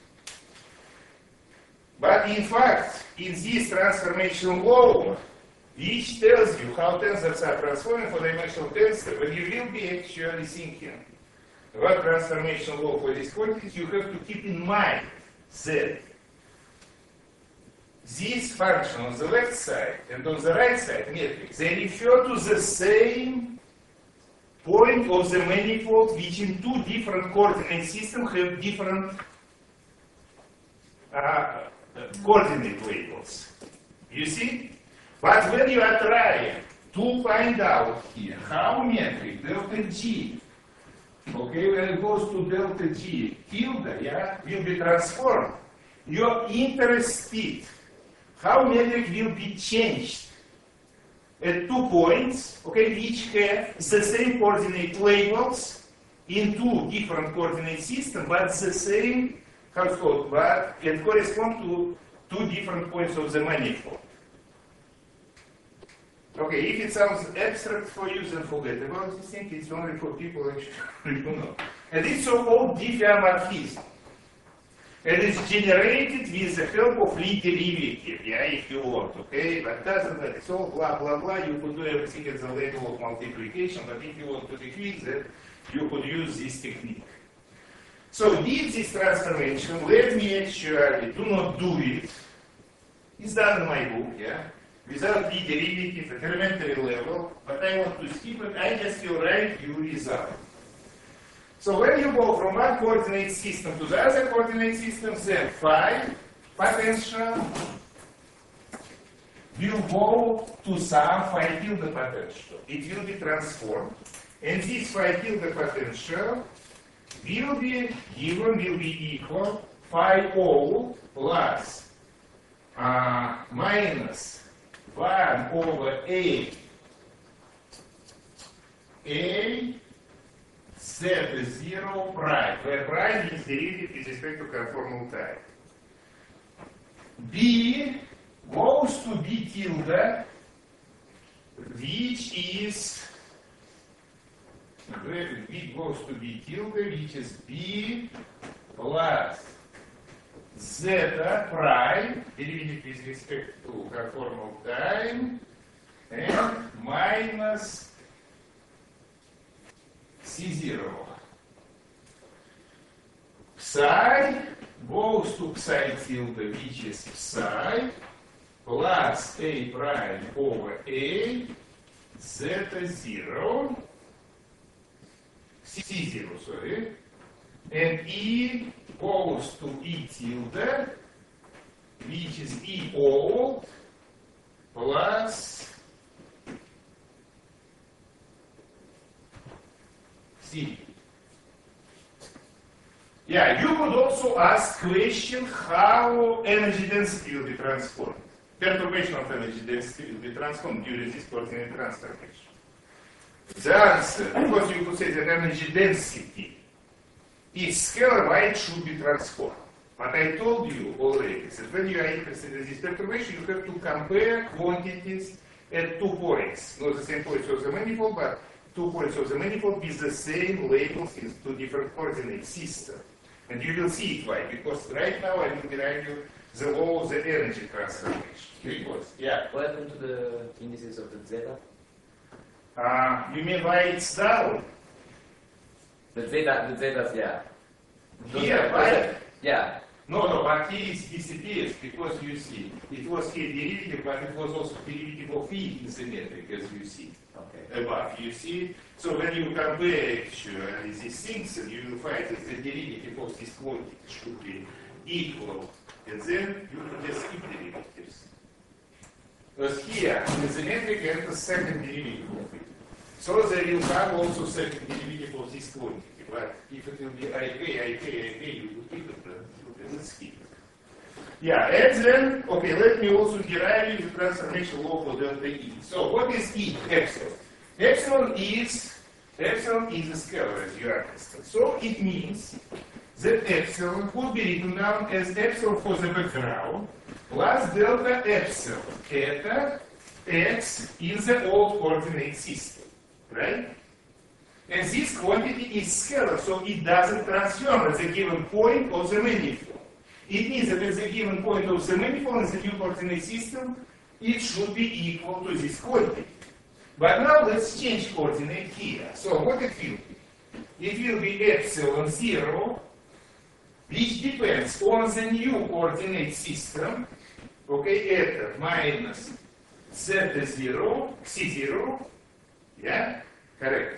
But in fact, in this transformation law, which tells you how tensors are transforming for dimensional tensor, when you will be actually thinking about transformation law for these quantities, you have to keep in mind that this function on the left side and on the right side metric, they refer to the same point of the manifold, which in two different coordinate systems have different uh, coordinate labels. You see? But when you are trying to find out here how metric delta G, okay, when it goes to delta G tilde, yeah, will be transformed, you're interested how metric will be changed at two points, okay, which have the same coordinate labels in two different coordinate systems, but the same, how it's called, but can correspond to two different points of the manifold. Okay, if it sounds abstract for you, then forget about this thing. It's only for people actually who know. And it's so-called diffeomorphism. And it's generated with the help of Lie derivative, yeah, if you want, okay? But doesn't matter. It's all blah, blah, blah. You could do everything at the level of multiplication, but if you want to decrease that, you could use this technique. So did this transformation, let me actually do not do it. It's done in my book, yeah? Without Lie derivative at elementary level, but I want to skip it, I just will write you result. So when you go from one coordinate system to the other coordinate system, then phi potential will go to some phi tilde potential. It will be transformed. And this phi tilde potential will be given, will be equal phi O plus uh, minus one over A A Z is zero prime, where prime is derivative with respect to conformal type. B goes to B tilde, which is, B goes to B tilde, which is B plus zeta prime, derivative with respect to conformal time, and minus C zero. Psi goes to psi tilde, which is psi, plus A prime over A, zeta zero, C zero, sorry, and E goes to E tilde, which is E old, plus C. Yeah, you could also ask question how energy density will be transformed. Perturbation of energy density will be transformed during this coordinate transformation. The answer, because you could say that energy density is scalar, why it should be transformed. But I told you already that when you are interested in this perturbation, you have to compare quantities at two points. Not the same points of the manifold, but two points of the manifold with the same labels in two different coordinate systems. And you will see it why, because right now I will derive you the law of the energy transformation. Because, yeah. What happened to the indices of the zeta? Uh, you mean why it's down? The zeta, the zetas, yeah. Those Here, are- why? those are- Yeah. No, no, but here it disappears because you see, it was here derivative, but it was also derivative of E in symmetric, as you see. Okay. Above, you see. So when you compare actually these things, you will find that the derivative of this quantity should be equal, and then you can just skip derivatives. Because here, in the symmetric, you have the second derivative of it. So there will come also second derivative of this quantity. But if it will be I K, I K, I K, you will keep it. Let's skip it. Yeah, and then, okay, let me also derive the transformation law for delta E. So what is E? Epsilon. Epsilon is, epsilon is a scalar, as you understand. So it means that epsilon could be written down as epsilon for the background plus delta epsilon. Это x in the old coordinate system, right? And this quantity is scalar, so it doesn't transform at the given point of the manifold. It means that at the given point of the manifold in the new coordinate system, it should be equal to this quantity. But now let's change coordinate here. So what it will be? It will be epsilon zero, which depends on the new coordinate system. Okay, это minus zeta zero, c zero, yeah, correct.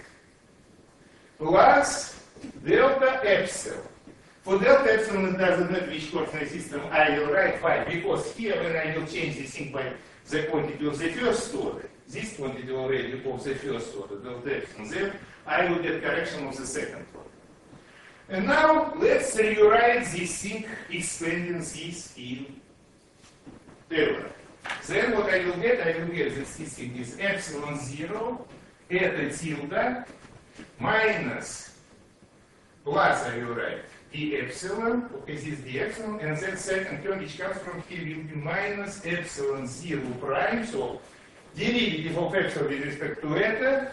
Plus delta epsilon. For delta epsilon, it doesn't matter which coordinate system I will write phi, because here when I will change this thing by the quantity of the first order, this quantity already of the first order, delta epsilon, then I will get correction of the second order. And now let's rewrite this thing, expanding this in Taylor. Then what I will get, I will get that this thing is epsilon zero, это tilde, minus, plus I will write d epsilon, okay, this is d epsilon, and then second term which comes from here will be minus epsilon zero prime, so derivative of epsilon with respect to это,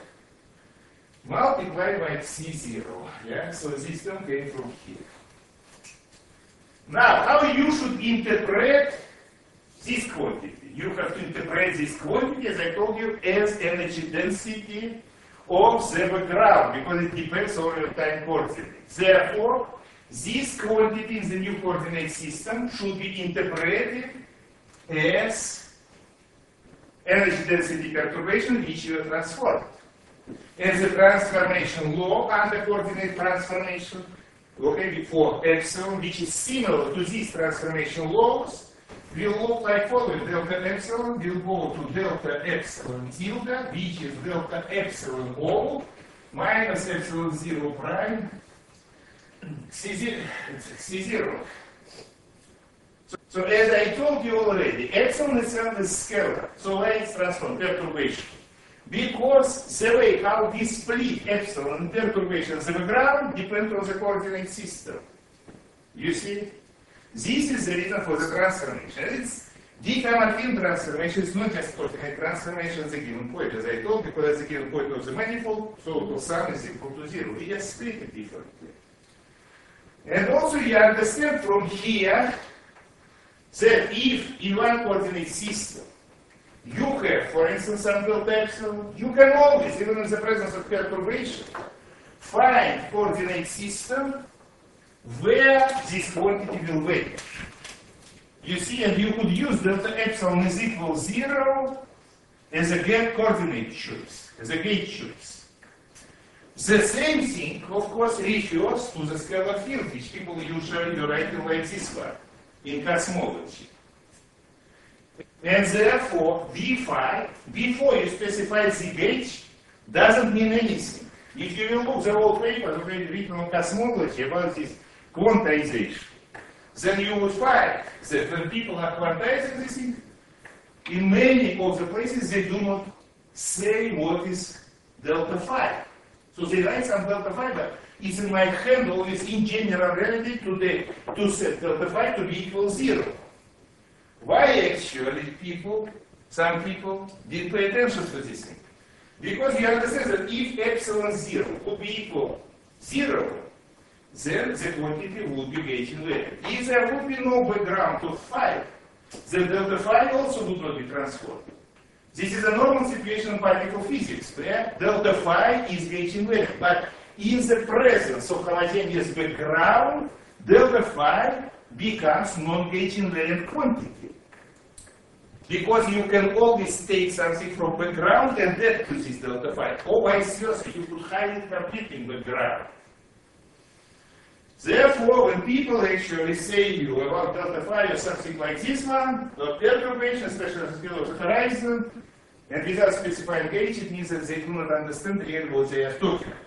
multiplied by c zero, yeah, so this term came from here. Now, how you should interpret this quantity? You have to interpret this quantity, as I told you, as energy density of the background, because it depends on your time coordinate. Therefore, this quantity in the new coordinate system should be interpreted as energy density perturbation which you transformed. And the transformation law under coordinate transformation, okay, for epsilon, which is similar to these transformation laws, will look like following. Delta epsilon will go to delta epsilon tilde, which is delta epsilon all minus epsilon zero prime C zero. So, so as I told you already, epsilon itself is scalar, so let's transform perturbation. Because the way how we split epsilon and perturbation the background depends on the coordinate system. You see? This is the reason for the transformation. It's Dehamartine transformation is not just coordinate transformation at the given point, as I told, because at the given point of the manifold, so the sum is equal to zero. We just split it differently. And also you understand from here that if in one coordinate system you have, for instance, some delta epsilon, you can always, even in the presence of perturbation, find coordinate system where this quantity will vanish. You see, and you could use delta epsilon is equal zero as a gate coordinate choice, as a gate choice. The same thing, of course, refers to the scalar field, which people usually write like this one in cosmology. And therefore, V phi, before you specify the gauge, doesn't mean anything. If you will look the whole paper already written on cosmology about this quantization, then you would find that when people are quantizing this thing, in many of the places they do not say what is delta phi. So they write some delta phi, but it's in my hand always in general relative to the to set delta phi to be equal zero. Why actually people, some people didn't pay attention to this thing? Because you understand that if epsilon zero would be equal zero, then the quantity would be gauging value. If there would be no background of phi, the delta phi also would not be transformed. This is a normal situation in particle physics, where delta phi is gauging value. But in the presence of homogeneous background, delta phi becomes non-gauging value quantity. Because you can always take something from background and add to this delta phi. Or vice versa, you could hide it completely in background. Therefore, when people actually say you about delta phi or something like this one, the perturbation, especially at the scale of the horizon, and without specifying gauge, it means that they do not understand really what they are talking about.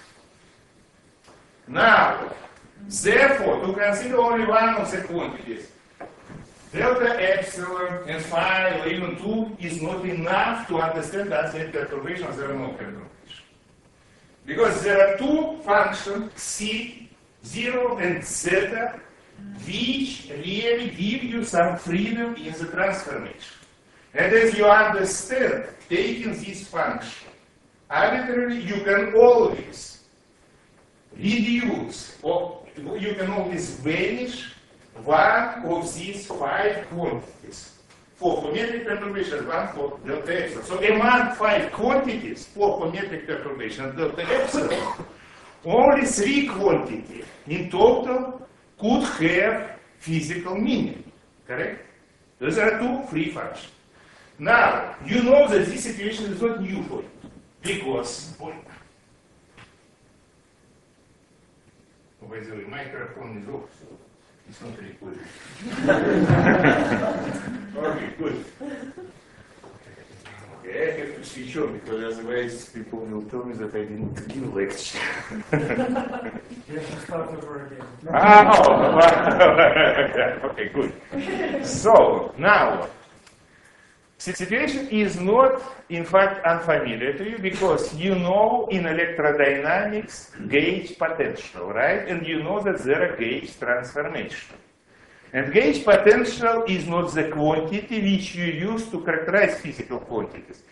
Now, therefore, to consider only one of the quantities, delta epsilon and phi or even two is not enough to understand that the perturbations there are no perturbations. Because there are two functions, c, zero and zeta, which really give you some freedom in the transformation. And as you understand, taking this function arbitrarily, you can always reduce, or you can always vanish one of these five quantities. For geometric perturbation, one for delta epsilon. So among five quantities for geometric perturbation delta epsilon, only three quantities in total could have physical meaning. Correct? Those are two free functions. Now, you know that this situation is not new for you. Because, oh, by the way, microphone is off, so it's not recording. Okay, good. Okay, I have to switch on because otherwise people will tell me that I didn't give lecture. You have to start over again. Ah, oh, okay, good. So, now, the situation is not, in fact, unfamiliar to you because you know in electrodynamics gauge potential, right? And you know that there are gauge transformation. And gauge potential is not the quantity which you use to characterize physical quantities.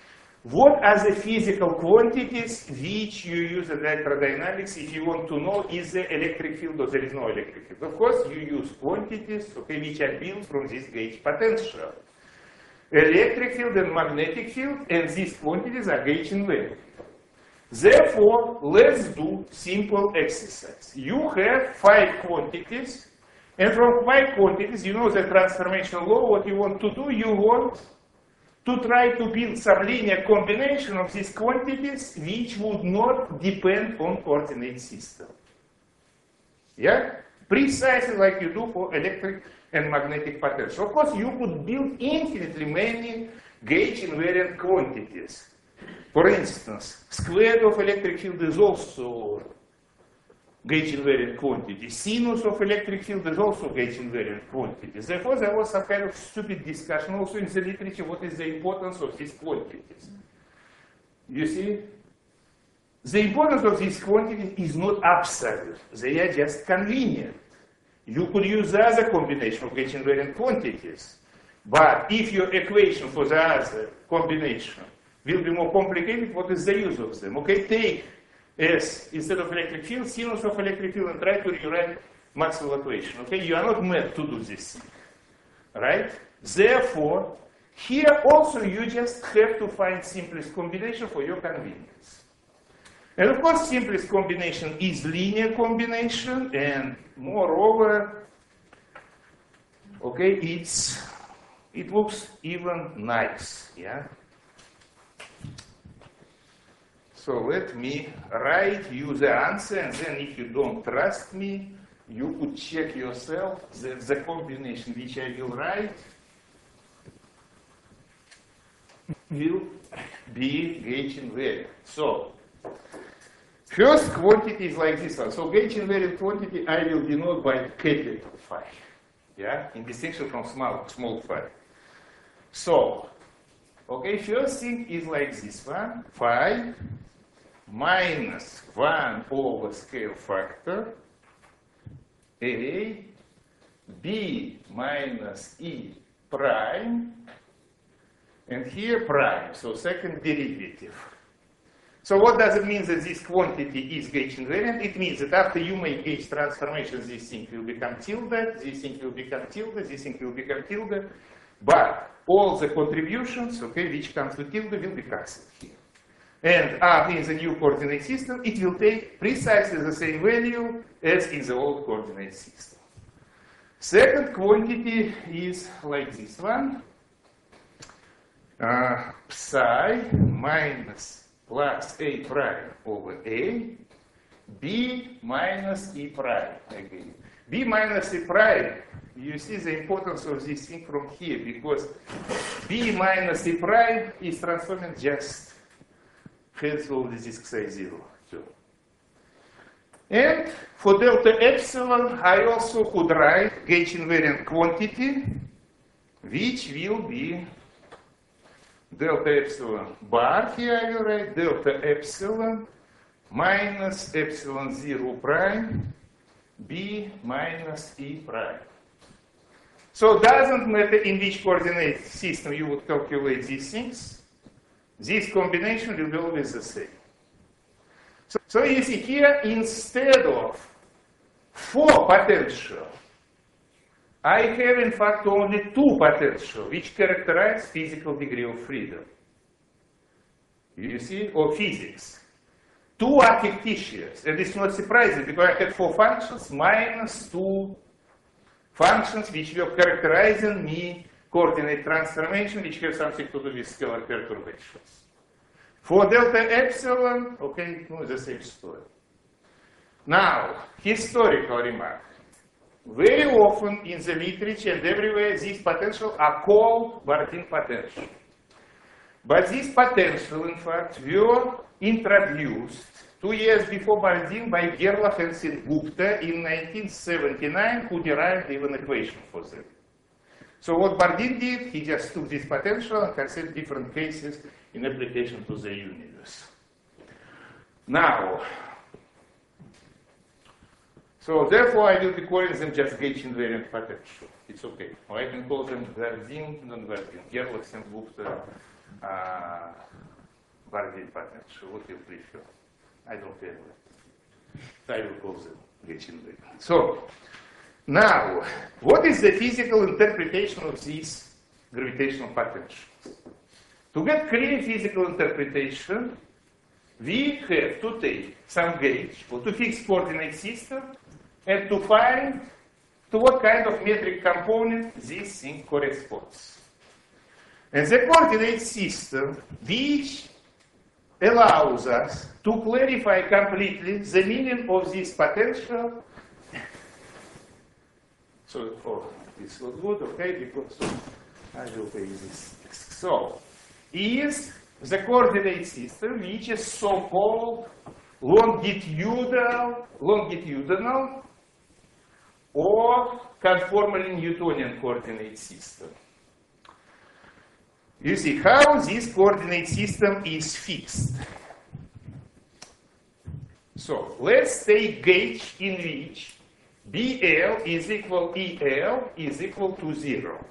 What are the physical quantities which you use in electrodynamics if you want to know is the electric field or there is no electric field? Of course, you use quantities, okay, which are built from this gauge potential. Electric field and magnetic field, and these quantities are gauge invariant. Therefore, let's do simple exercise. You have five quantities, and from five quantities, you know the transformation law. What you want to do, you want to try to build some linear combination of these quantities which would not depend on coordinate system. Yeah? Precisely like you do for electric and magnetic potential. Of course, you could build infinitely many gauge invariant quantities. For instance, square of electric field is also gauge invariant quantity. Sinus of electric field is also gauge invariant quantity. Therefore, there was some kind of stupid discussion also in the literature, what is the importance of these quantities. You see? The importance of these quantities is not absolute. They are just convenient. You could use the other combination of gauge invariant quantities. But if your equation for the other combination will be more complicated, what is the use of them? Okay, take S instead of electric field, sinus of electric field, and try to rewrite Maxwell equation. Okay, you are not meant to do this, right? Therefore, here also you just have to find simplest combination for your convenience. And of course, simplest combination is linear combination, and moreover, okay, it's it looks even nice, yeah. So let me write you the answer, and then if you don't trust me, you could check yourself that the combination which I will write will be gauge invariant. So, first quantity is like this one. So gauge invariant quantity I will denote by capital phi, yeah, in distinction from small, small phi. So, okay, first thing is like this one, phi minus one over scale factor A, B minus E prime, and here prime, so second derivative. So what does it mean that this quantity is gauge invariant? It means that after you make gauge transformation, this thing will become tilde, this thing will become tilde, this thing will become tilde, but all the contributions, okay, which comes to tilde will be cancelled here. And uh, in the new coordinate system, it will take precisely the same value as in the old coordinate system. Second quantity is like this one. Uh, psi minus plus A prime over A, B minus E prime again. B minus E prime, you see the importance of this thing from here, because B minus E prime is transforming just cancel this is psi zero. So. And for delta epsilon, I also could write gauge invariant quantity, which will be delta epsilon bar. Here I will write delta epsilon minus epsilon zero prime B minus E prime. So it doesn't matter in which coordinate system you would calculate these things. This combination will be always the same. So, so you see here, instead of four potential, I have in fact only two potential, which characterize physical degree of freedom. You see, or physics. Two are fictitious, and it's not surprising because I had four functions minus two functions which were characterizing me coordinate transformation, which have something to do with scalar perturbations. For delta epsilon, okay, no, the same story. Now, historical remark. Very often in the literature and everywhere, these potentials are called Bardeen potential. But these potentials, in fact, were introduced two years before Bardeen by Gerlach and Sengupta in nineteen seventy-nine, who derived even equation for them. So what Bardeen did, he just took this potential and considered different cases in application to the universe. Now, so therefore I will be calling them just gauge invariant potential. It's okay. Or I can call them Bardeen, non-Bardeen, Gerlach, Sengupta, uh, Faraday potential. What you prefer? I don't have that. I will call them Gaugin variant. So, now, what is the physical interpretation of these gravitational potentials? To get clear physical interpretation, we have to take some gauge or to fix coordinate system and to find to what kind of metric component this thing corresponds. And the coordinate system which allows us to clarify completely the meaning of this potential. So, oh, this was good, okay, because I will pay this. So, is the coordinate system which is so-called longitudinal, longitudinal or conformally Newtonian coordinate system. You see how this coordinate system is fixed. So let's take gauge in which B L is equal E L is equal to zero.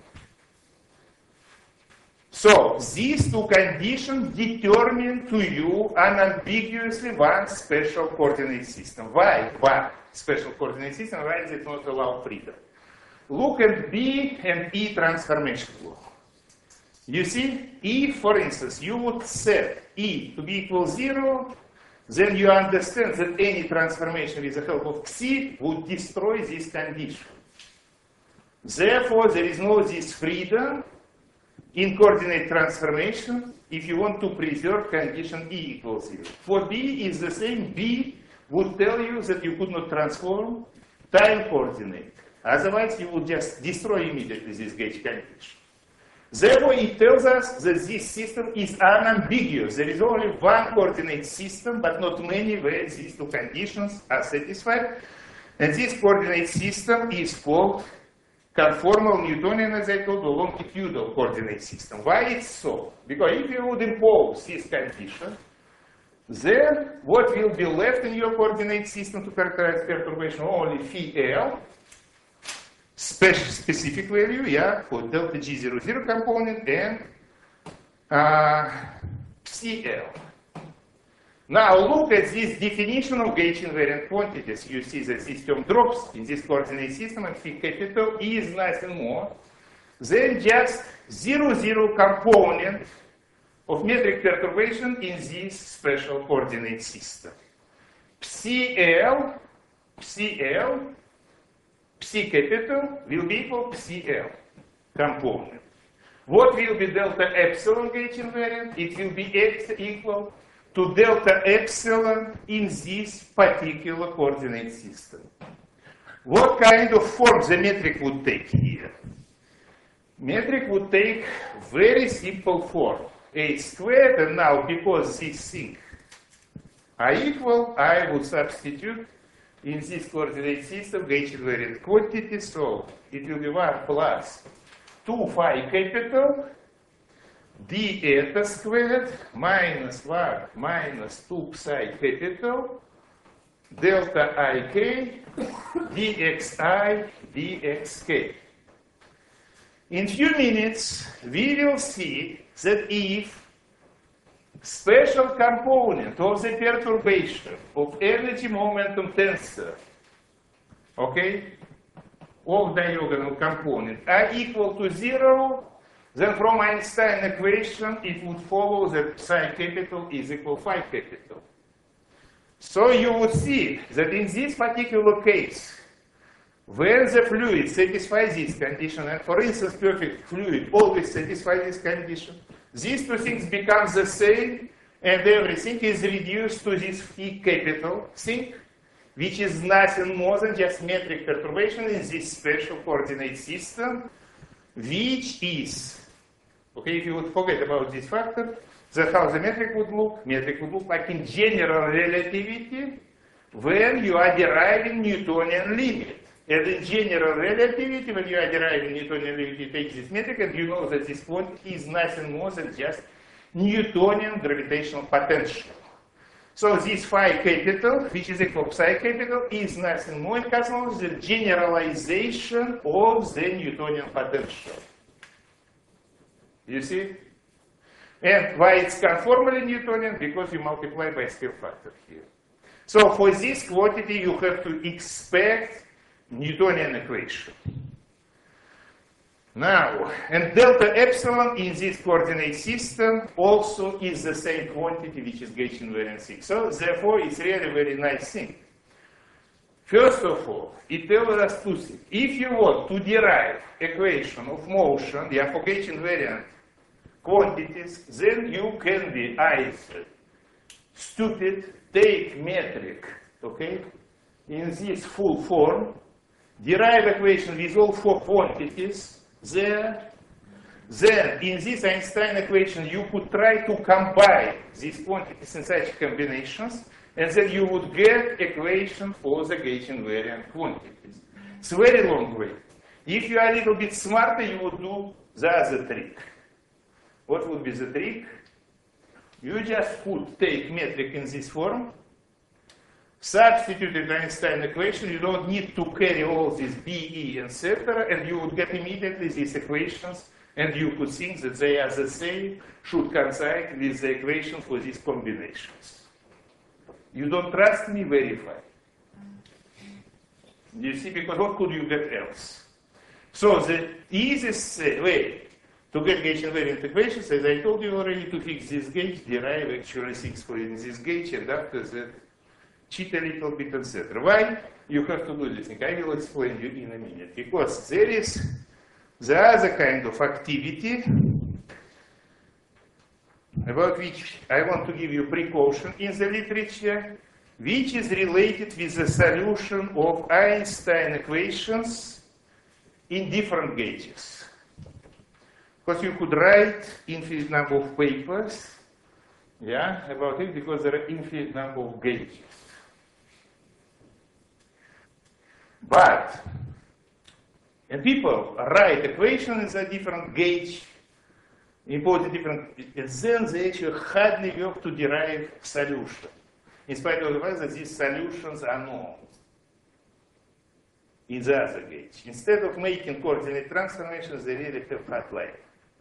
So these two conditions determine to you unambiguously one special coordinate system. Why one special coordinate system? Why does it not allow freedom? Look at B and E transformation law. You see, if, for instance, you would set E to be equal zero, then you understand that any transformation with the help of Xi would destroy this condition. Therefore, there is no this freedom in coordinate transformation if you want to preserve condition E equals zero. For B is the same. B would tell you that you could not transform time coordinate. Otherwise, you would just destroy immediately this gauge condition. Therefore, it tells us that this system is unambiguous. There is only one coordinate system, but not many where these two conditions are satisfied. And this coordinate system is called conformal Newtonian, as I told you, longitudinal coordinate system. Why it's so? Because if you would impose this condition, then what will be left in your coordinate system to characterize perturbation? Only phi L, special specific value, yeah, for delta G zero zero component, and uh, C L. Now look at this definition of gauge invariant quantities. You see the system drops in this coordinate system, and phi capital E is nothing more than just zero zero component of metric perturbation in this special coordinate system. Psi L, Psi L, Psi capital will be equal to Psi L component. What will be delta epsilon gauge invariant? It will be x equal to delta epsilon in this particular coordinate system. What kind of form the metric would take here? Metric would take very simple form. A squared, and now because these things are equal, I would substitute in this coordinate system gauge invariant quantity, so it will be one plus two phi capital d eta squared minus one minus two psi capital delta ik dxi dxk. In few minutes, we will see that if special component of the perturbation of energy momentum tensor, okay, of diagonal component are equal to zero, then from Einstein equation it would follow that psi capital is equal to phi capital. So you would see that in this particular case, when the fluid satisfies this condition, and for instance perfect fluid always satisfies this condition, these two things become the same, and everything is reduced to this phi capital thing, which is nothing more than just metric perturbation in this special coordinate system, which is, okay, if you would forget about this factor, then how the metric would look? Metric would look like in general relativity when you are deriving Newtonian limit. And in general relativity, when you are deriving Newtonian limit, you take this metric, and you know that this quantity is nothing more than just Newtonian gravitational potential. So this phi capital, which is equal to psi capital, is nothing more in cosmology than generalization of the Newtonian potential. You see? And why it's conformally Newtonian? Because you multiply by scale factor here. So for this quantity, you have to expect Newtonian equation. Now, and delta epsilon in this coordinate system also is the same quantity which is gauge invariant six. So therefore, it's really a very nice thing. First of all, it tells us two things. If you want to derive equation of motion, the for gauge invariant quantities, then you can be either stupid, take metric, okay, in this full form, derive equation with all four quantities there. Then, in this Einstein equation, you could try to combine these quantities in such combinations, and then you would get equation for the gauge invariant quantities. It's a very long way. If you are a little bit smarter, you would do the other trick. What would be the trick? You just put take metric in this form, substitute the Einstein equation, you don't need to carry all this B, E, et cetera, and you would get immediately these equations, and you could think that they are the same, should coincide with the equation for these combinations. You don't trust me? Verify. You see, because what could you get else? So the easiest way to get gauge invariant equations, as I told you already, to fix this gauge, derive actually things for in this gauge, and after that, cheat a little bit, et cetera. Why you have to do this thing? I will explain you in a minute. Because there is the other kind of activity about which I want to give you precaution in the literature, which is related with the solution of Einstein equations in different gauges. Because you could write infinite number of papers, yeah, about it, because there are infinite number of gauges. But, and people write equations in a different gauge, impose different, and then they actually hardly work to derive solution, in spite of the fact that these solutions are known in the other gauge. Instead of making coordinate transformations, they really have hard life.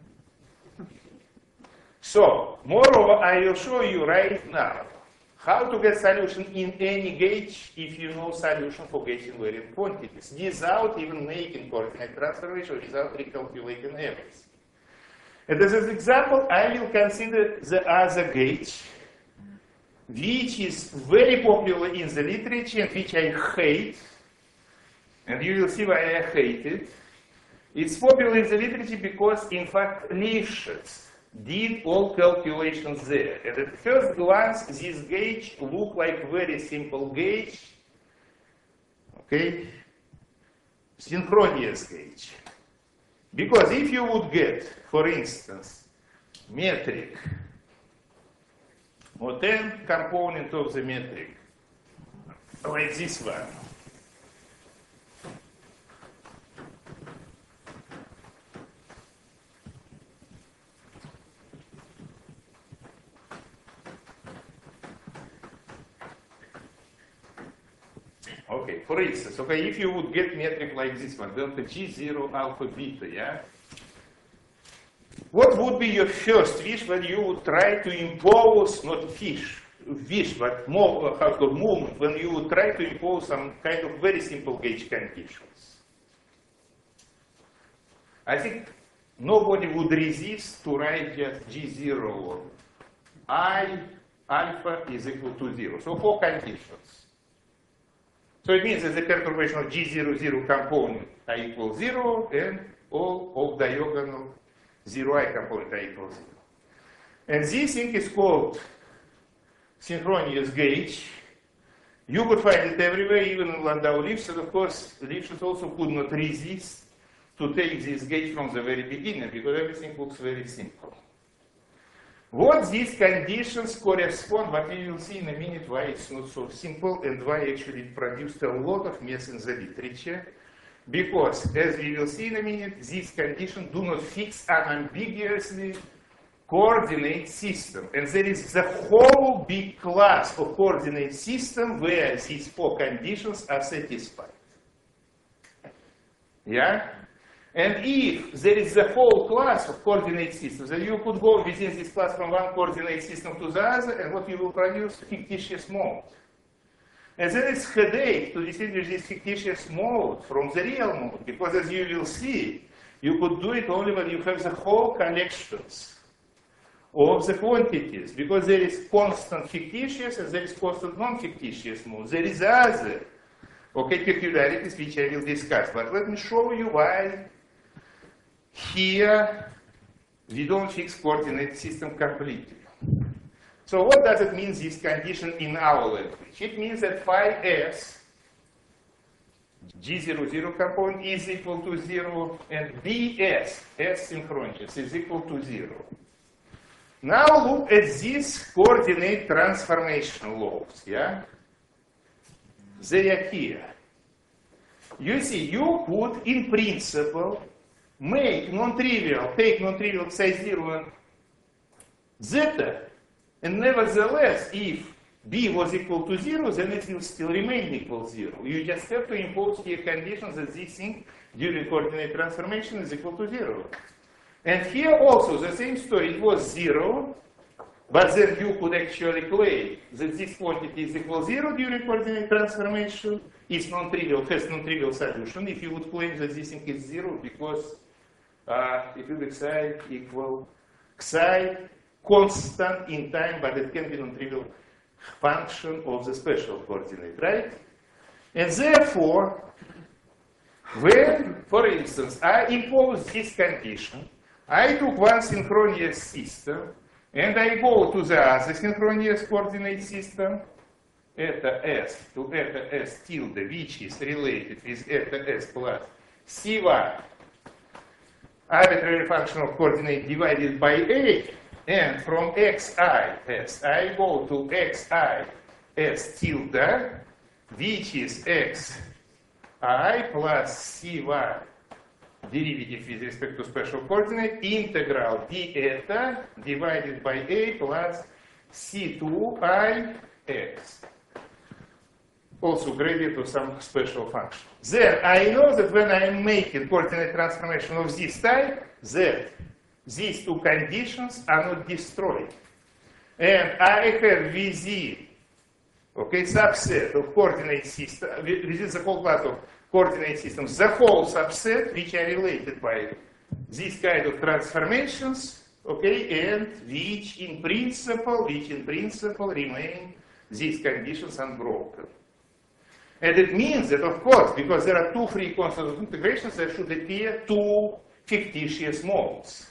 So, moreover, I will show you right now how to get solution in any gauge if you know solution for gauge invariant quantities, without even making coordinate transformation, without recalculating everything. And as an example, I will consider the other gauge, which is very popular in the literature and which I hate. And you will see why I hate it. It's popular in the literature because, in fact, Lifshitz did all calculations there. And at first glance, this gauge looked like very simple gauge, okay, synchronous gauge. Because if you would get, for instance, metric, or ten component of the metric, like this one, okay, for instance, okay, if you would get metric like this one, delta G, zero, alpha, beta, yeah? What would be your first wish when you would try to impose, not fish, wish, but more, how to movement, when you would try to impose some kind of very simple gauge conditions? I think nobody would resist to write just G zero or I alpha is equal to zero. So four conditions. So it means that the perturbation of G zero, zero component are equal zero, and all of diagonal zero I component are equal zero. And this thing is called synchronous gauge. You could find it everywhere, even in Landau-Lifshitz. Of course, Lifshitz also could not resist to take this gauge from the very beginning, because everything looks very simple. What these conditions correspond, but we will see in a minute why it's not so simple and why actually it produced a lot of mess in the literature. Because, as we will see in a minute, these conditions do not fix unambiguously coordinate system. And there is the whole big class of coordinate system where these four conditions are satisfied. Yeah? And if there is a whole class of coordinate systems, then you could go within this class from one coordinate system to the other, and what you will produce? Fictitious mode. And then it's headache to distinguish this fictitious mode from the real mode, because as you will see, you could do it only when you have the whole collections of the quantities, because there is constant fictitious and there is constant non-fictitious mode. There is other okay, peculiarities which I will discuss, but let me show you why here we don't fix coordinate system completely. So what does it mean, this condition in our language? It means that phi s, G zero zero component is equal to zero, and ds, S synchronous, is equal to zero. Now look at these coordinate transformation laws, yeah? They are here. You see, you could, in principle, make non-trivial, take non-trivial psi zero and zeta, and nevertheless, if b was equal to zero, then it will still remain equal to zero. You just have to impose here conditions that this thing during coordinate transformation is equal to zero. And here also the same story, it was zero, but then you could actually claim that this quantity is equal to zero during coordinate transformation. It's non-trivial, has non-trivial solution if you would claim that this thing is zero, because uh, it will be psi equal psi constant in time, but it can be non-trivial function of the special coordinate, right? And therefore, when, for instance, I impose this condition, I took one synchronous system, and I go to the other synchronous coordinate system, eta s to eta s tilde, which is related with eta s plus c one, arbitrary function of coordinate divided by a, and from xi s, I go to xi s tilde, which is xi plus c one derivative with respect to special coordinate, integral d eta divided by a plus c two i x. Also gradient of some special function. Then I know that when I am making coordinate transformation of this type, that these two conditions are not destroyed. And I have within, okay, subset of coordinate system, within the whole class of coordinate systems, the whole subset which are related by this kind of transformations, okay, and which in principle, which in principle remain these conditions unbroken. And it means that, of course, because there are two free constants of integrations, there should appear two fictitious modes.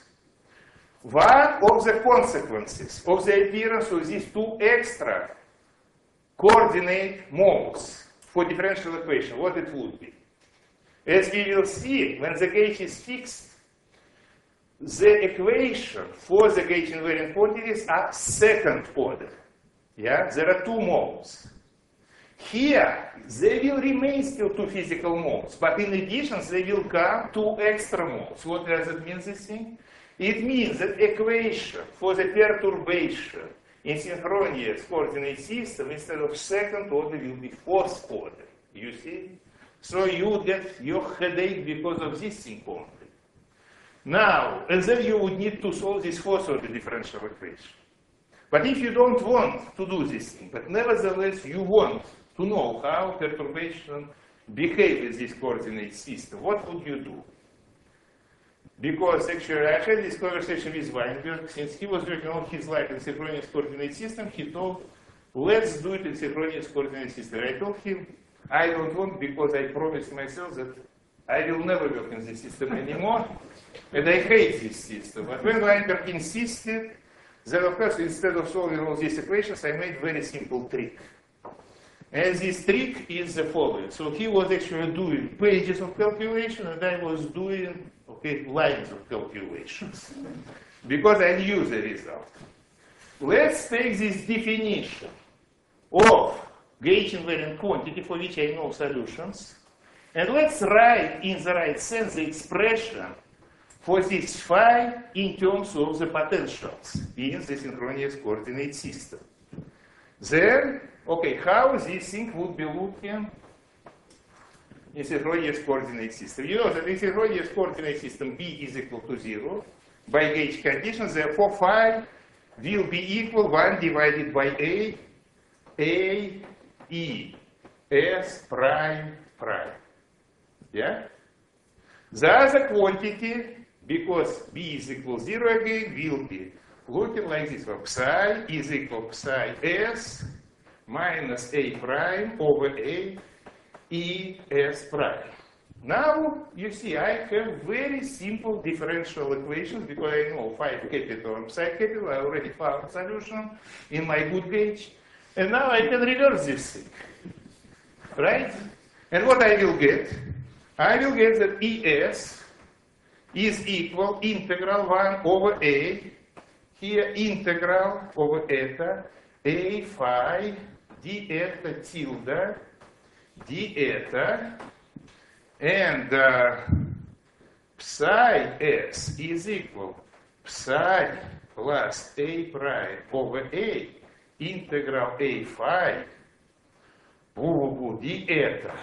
One of the consequences of the appearance of these two extra coordinate modes for differential equation, what it would be. As we will see, when the gauge is fixed, the equation for the gauge invariant quantities are second order. Yeah, there are two modes. Here, they will remain still two physical modes, but in addition, they will come two extra modes. What does it mean, this thing? It means that equation for the perturbation in synchronous coordinate system, instead of second order, will be fourth order. You see? So you get your headache because of this thing only. Now, and then you would need to solve this fourth order differential equation. But if you don't want to do this thing, but nevertheless you want to know how perturbation behaves in this coordinate system, what would you do? Because actually I had this conversation with Weinberg, since he was working all his life in synchronous coordinate system, he told, let's do it in synchronous coordinate system. I told him, I don't want, because I promised myself that I will never work in this system anymore, and I hate this system. But when Weinberg insisted, then of course, instead of solving all these equations, I made a very simple trick. And this trick is the following. So he was actually doing pages of calculation, and I was doing, okay, lines of calculations, because I knew the result. Let's take this definition of gauge invariant quantity for which I know solutions, and let's write in the right sense the expression for this phi in terms of the potentials in the synchronous coordinate system. Then, okay, how this thing would be looking in synchronous coordinate system. You know that in synchronous coordinate system B is equal to zero by gauge conditions, therefore phi will be equal one divided by A, A, E, S prime prime. Yeah? The other quantity, because B is equal to zero again, will be looking like this. Psi is equal to psi S minus A prime over A E S prime. Now, you see, I have very simple differential equations because I know phi capital and psi capital. I already found solution in my good gauge. And now I can reverse this thing. Right? And what I will get? I will get that E S is equal integral one over A, here integral over eta, A phi d eta tilde d eta, and uh, psi s is equal psi plus A prime over A integral A phi d eta.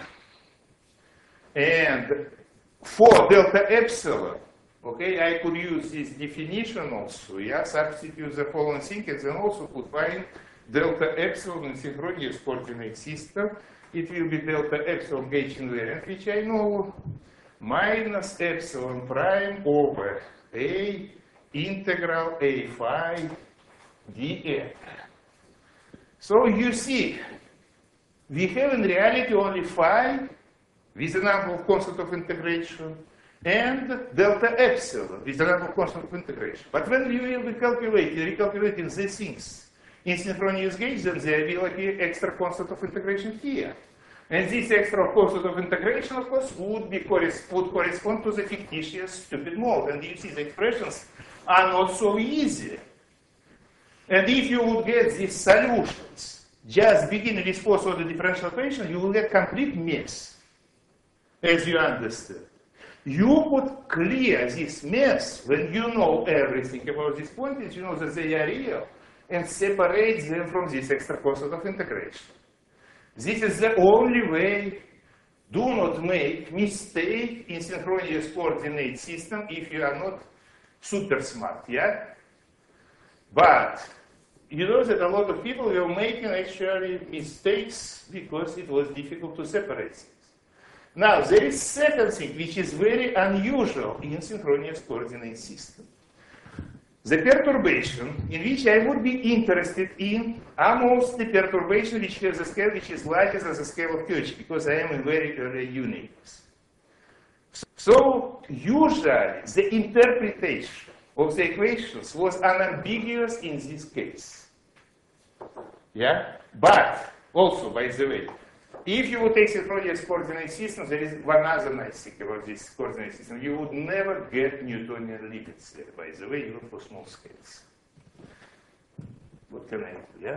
And for delta epsilon, okay, I could use this definition also, yeah, substitute the following thing, and then also could find delta epsilon in synchronous coordinate system. It will be delta epsilon gauge invariant, which I know, minus epsilon prime over A integral A phi d eta. So you see, we have in reality only phi with the number of constant of integration and delta epsilon with the number of constant of integration. But when you will be calculating, recalculating these things in synchronous gauge, then there will be extra constant of integration here. And this extra constant of integration, of course, would, be would correspond to the fictitious stupid mode. And you see the expressions are not so easy. And if you would get these solutions just beginning with first order differential equation, you will get complete mess. As you understand. You could clear this mess when you know everything about these quantities, you know that they are real, and separate them from this extra constant of integration. This is the only way. Do not make mistake in synchronous coordinate system if you are not super smart, yeah? But you know that a lot of people were making actually mistakes because it was difficult to separate things. Now, there is second thing which is very unusual in synchronous coordinate system. The perturbation in which I would be interested in are mostly perturbation which has a scale which is larger than the scale of König, because I am in very early universe. So, usually, the interpretation of the equations was unambiguous in this case. Yeah? But, also, by the way, if you would take synchronous coordinate system, there is one other nice thing about this coordinate system. You would never get Newtonian limits there, by the way, even for small scales. What can I do, yeah?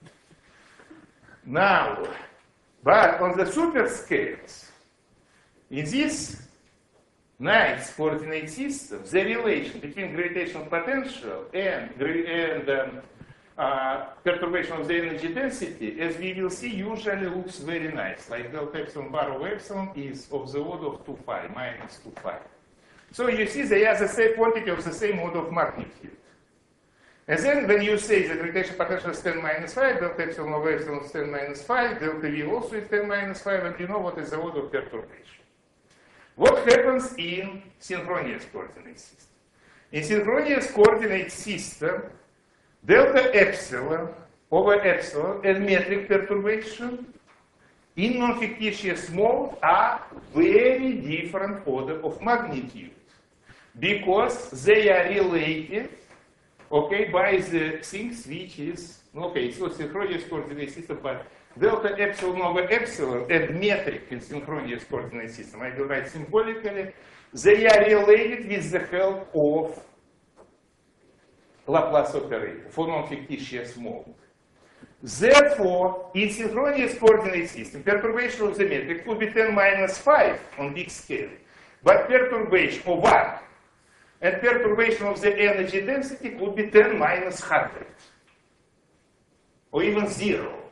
Now, but on the super scales, in this nice coordinate system, the relation between gravitational potential and, and um, Uh, perturbation of the energy density, as we will see, usually looks very nice. Like delta epsilon bar of epsilon is of the order of two pi, minus two pi. So you see they are the same quantity of the same order of magnitude. And then when you say the gravitational potential is ten minus five, delta epsilon of epsilon is ten minus five, delta V also is ten minus five, and you know what is the order of perturbation. What happens in synchronous coordinate system? In synchronous coordinate system, delta epsilon over epsilon and metric perturbation in non-fictitious mode are very different order of magnitude because they are related, okay, by the things which is, okay, so synchronous coordinate system, but delta epsilon over epsilon and metric in synchronous coordinate system, I will write symbolically, they are related with the help of Laplace operator for non-fictitious mode. Therefore, in synchronous coordinate system, perturbation of the metric could be ten minus five on big scale, but perturbation of one and perturbation of the energy density could be ten minus one hundred, or even zero.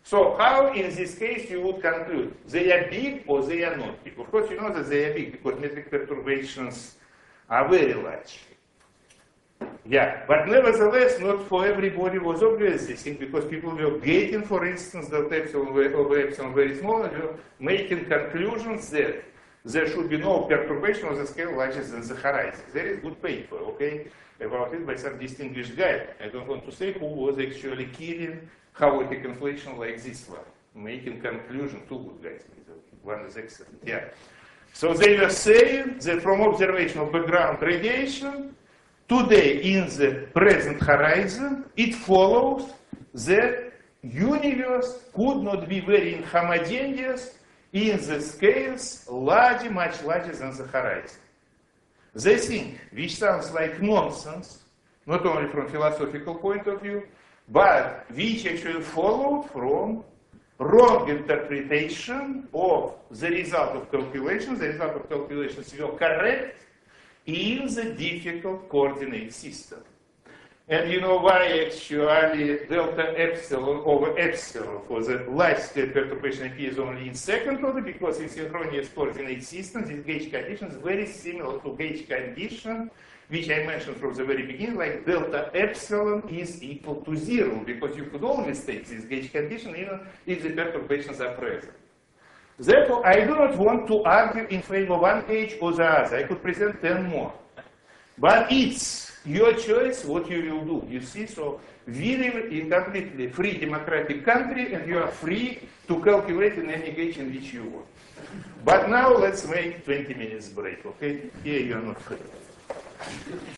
So how in this case you would conclude? They are big or they are not big? Of course you know that they are big because metric perturbations are very large. Yeah, but nevertheless not for everybody was obvious this thing because people were getting, for instance, delta epsilon over epsilon very small and were making conclusions that there should be no perturbation of the scale larger than the horizon. There is good paper, okay, about it by some distinguished guy. I don't want to say who was actually killing chaotic inflation like this one, making conclusion, two good guys. One is excellent, yeah. So they were saying that from observation of background radiation, today in the present horizon, it follows that universe could not be very inhomogeneous in the scales larger, much larger than the horizon. They think, which sounds like nonsense, not only from philosophical point of view, but which actually followed from wrong interpretation of the result of calculations. The result of calculations were correct in the difficult coordinate system. And you know why actually delta epsilon over epsilon for the large scale perturbation appears only in second order? Because in synchronous coordinate systems, this gauge condition is very similar to gauge condition which I mentioned from the very beginning, like delta epsilon is equal to zero, because you could always take this gauge condition even if the perturbations are present. Therefore, I do not want to argue in favor of one gauge or the other. I could present ten more. But it's your choice what you will do. You see, so we live in a completely free democratic country and you are free to calculate in any gauge in which you want. But now let's make twenty minutes break, okay? Here you are not free.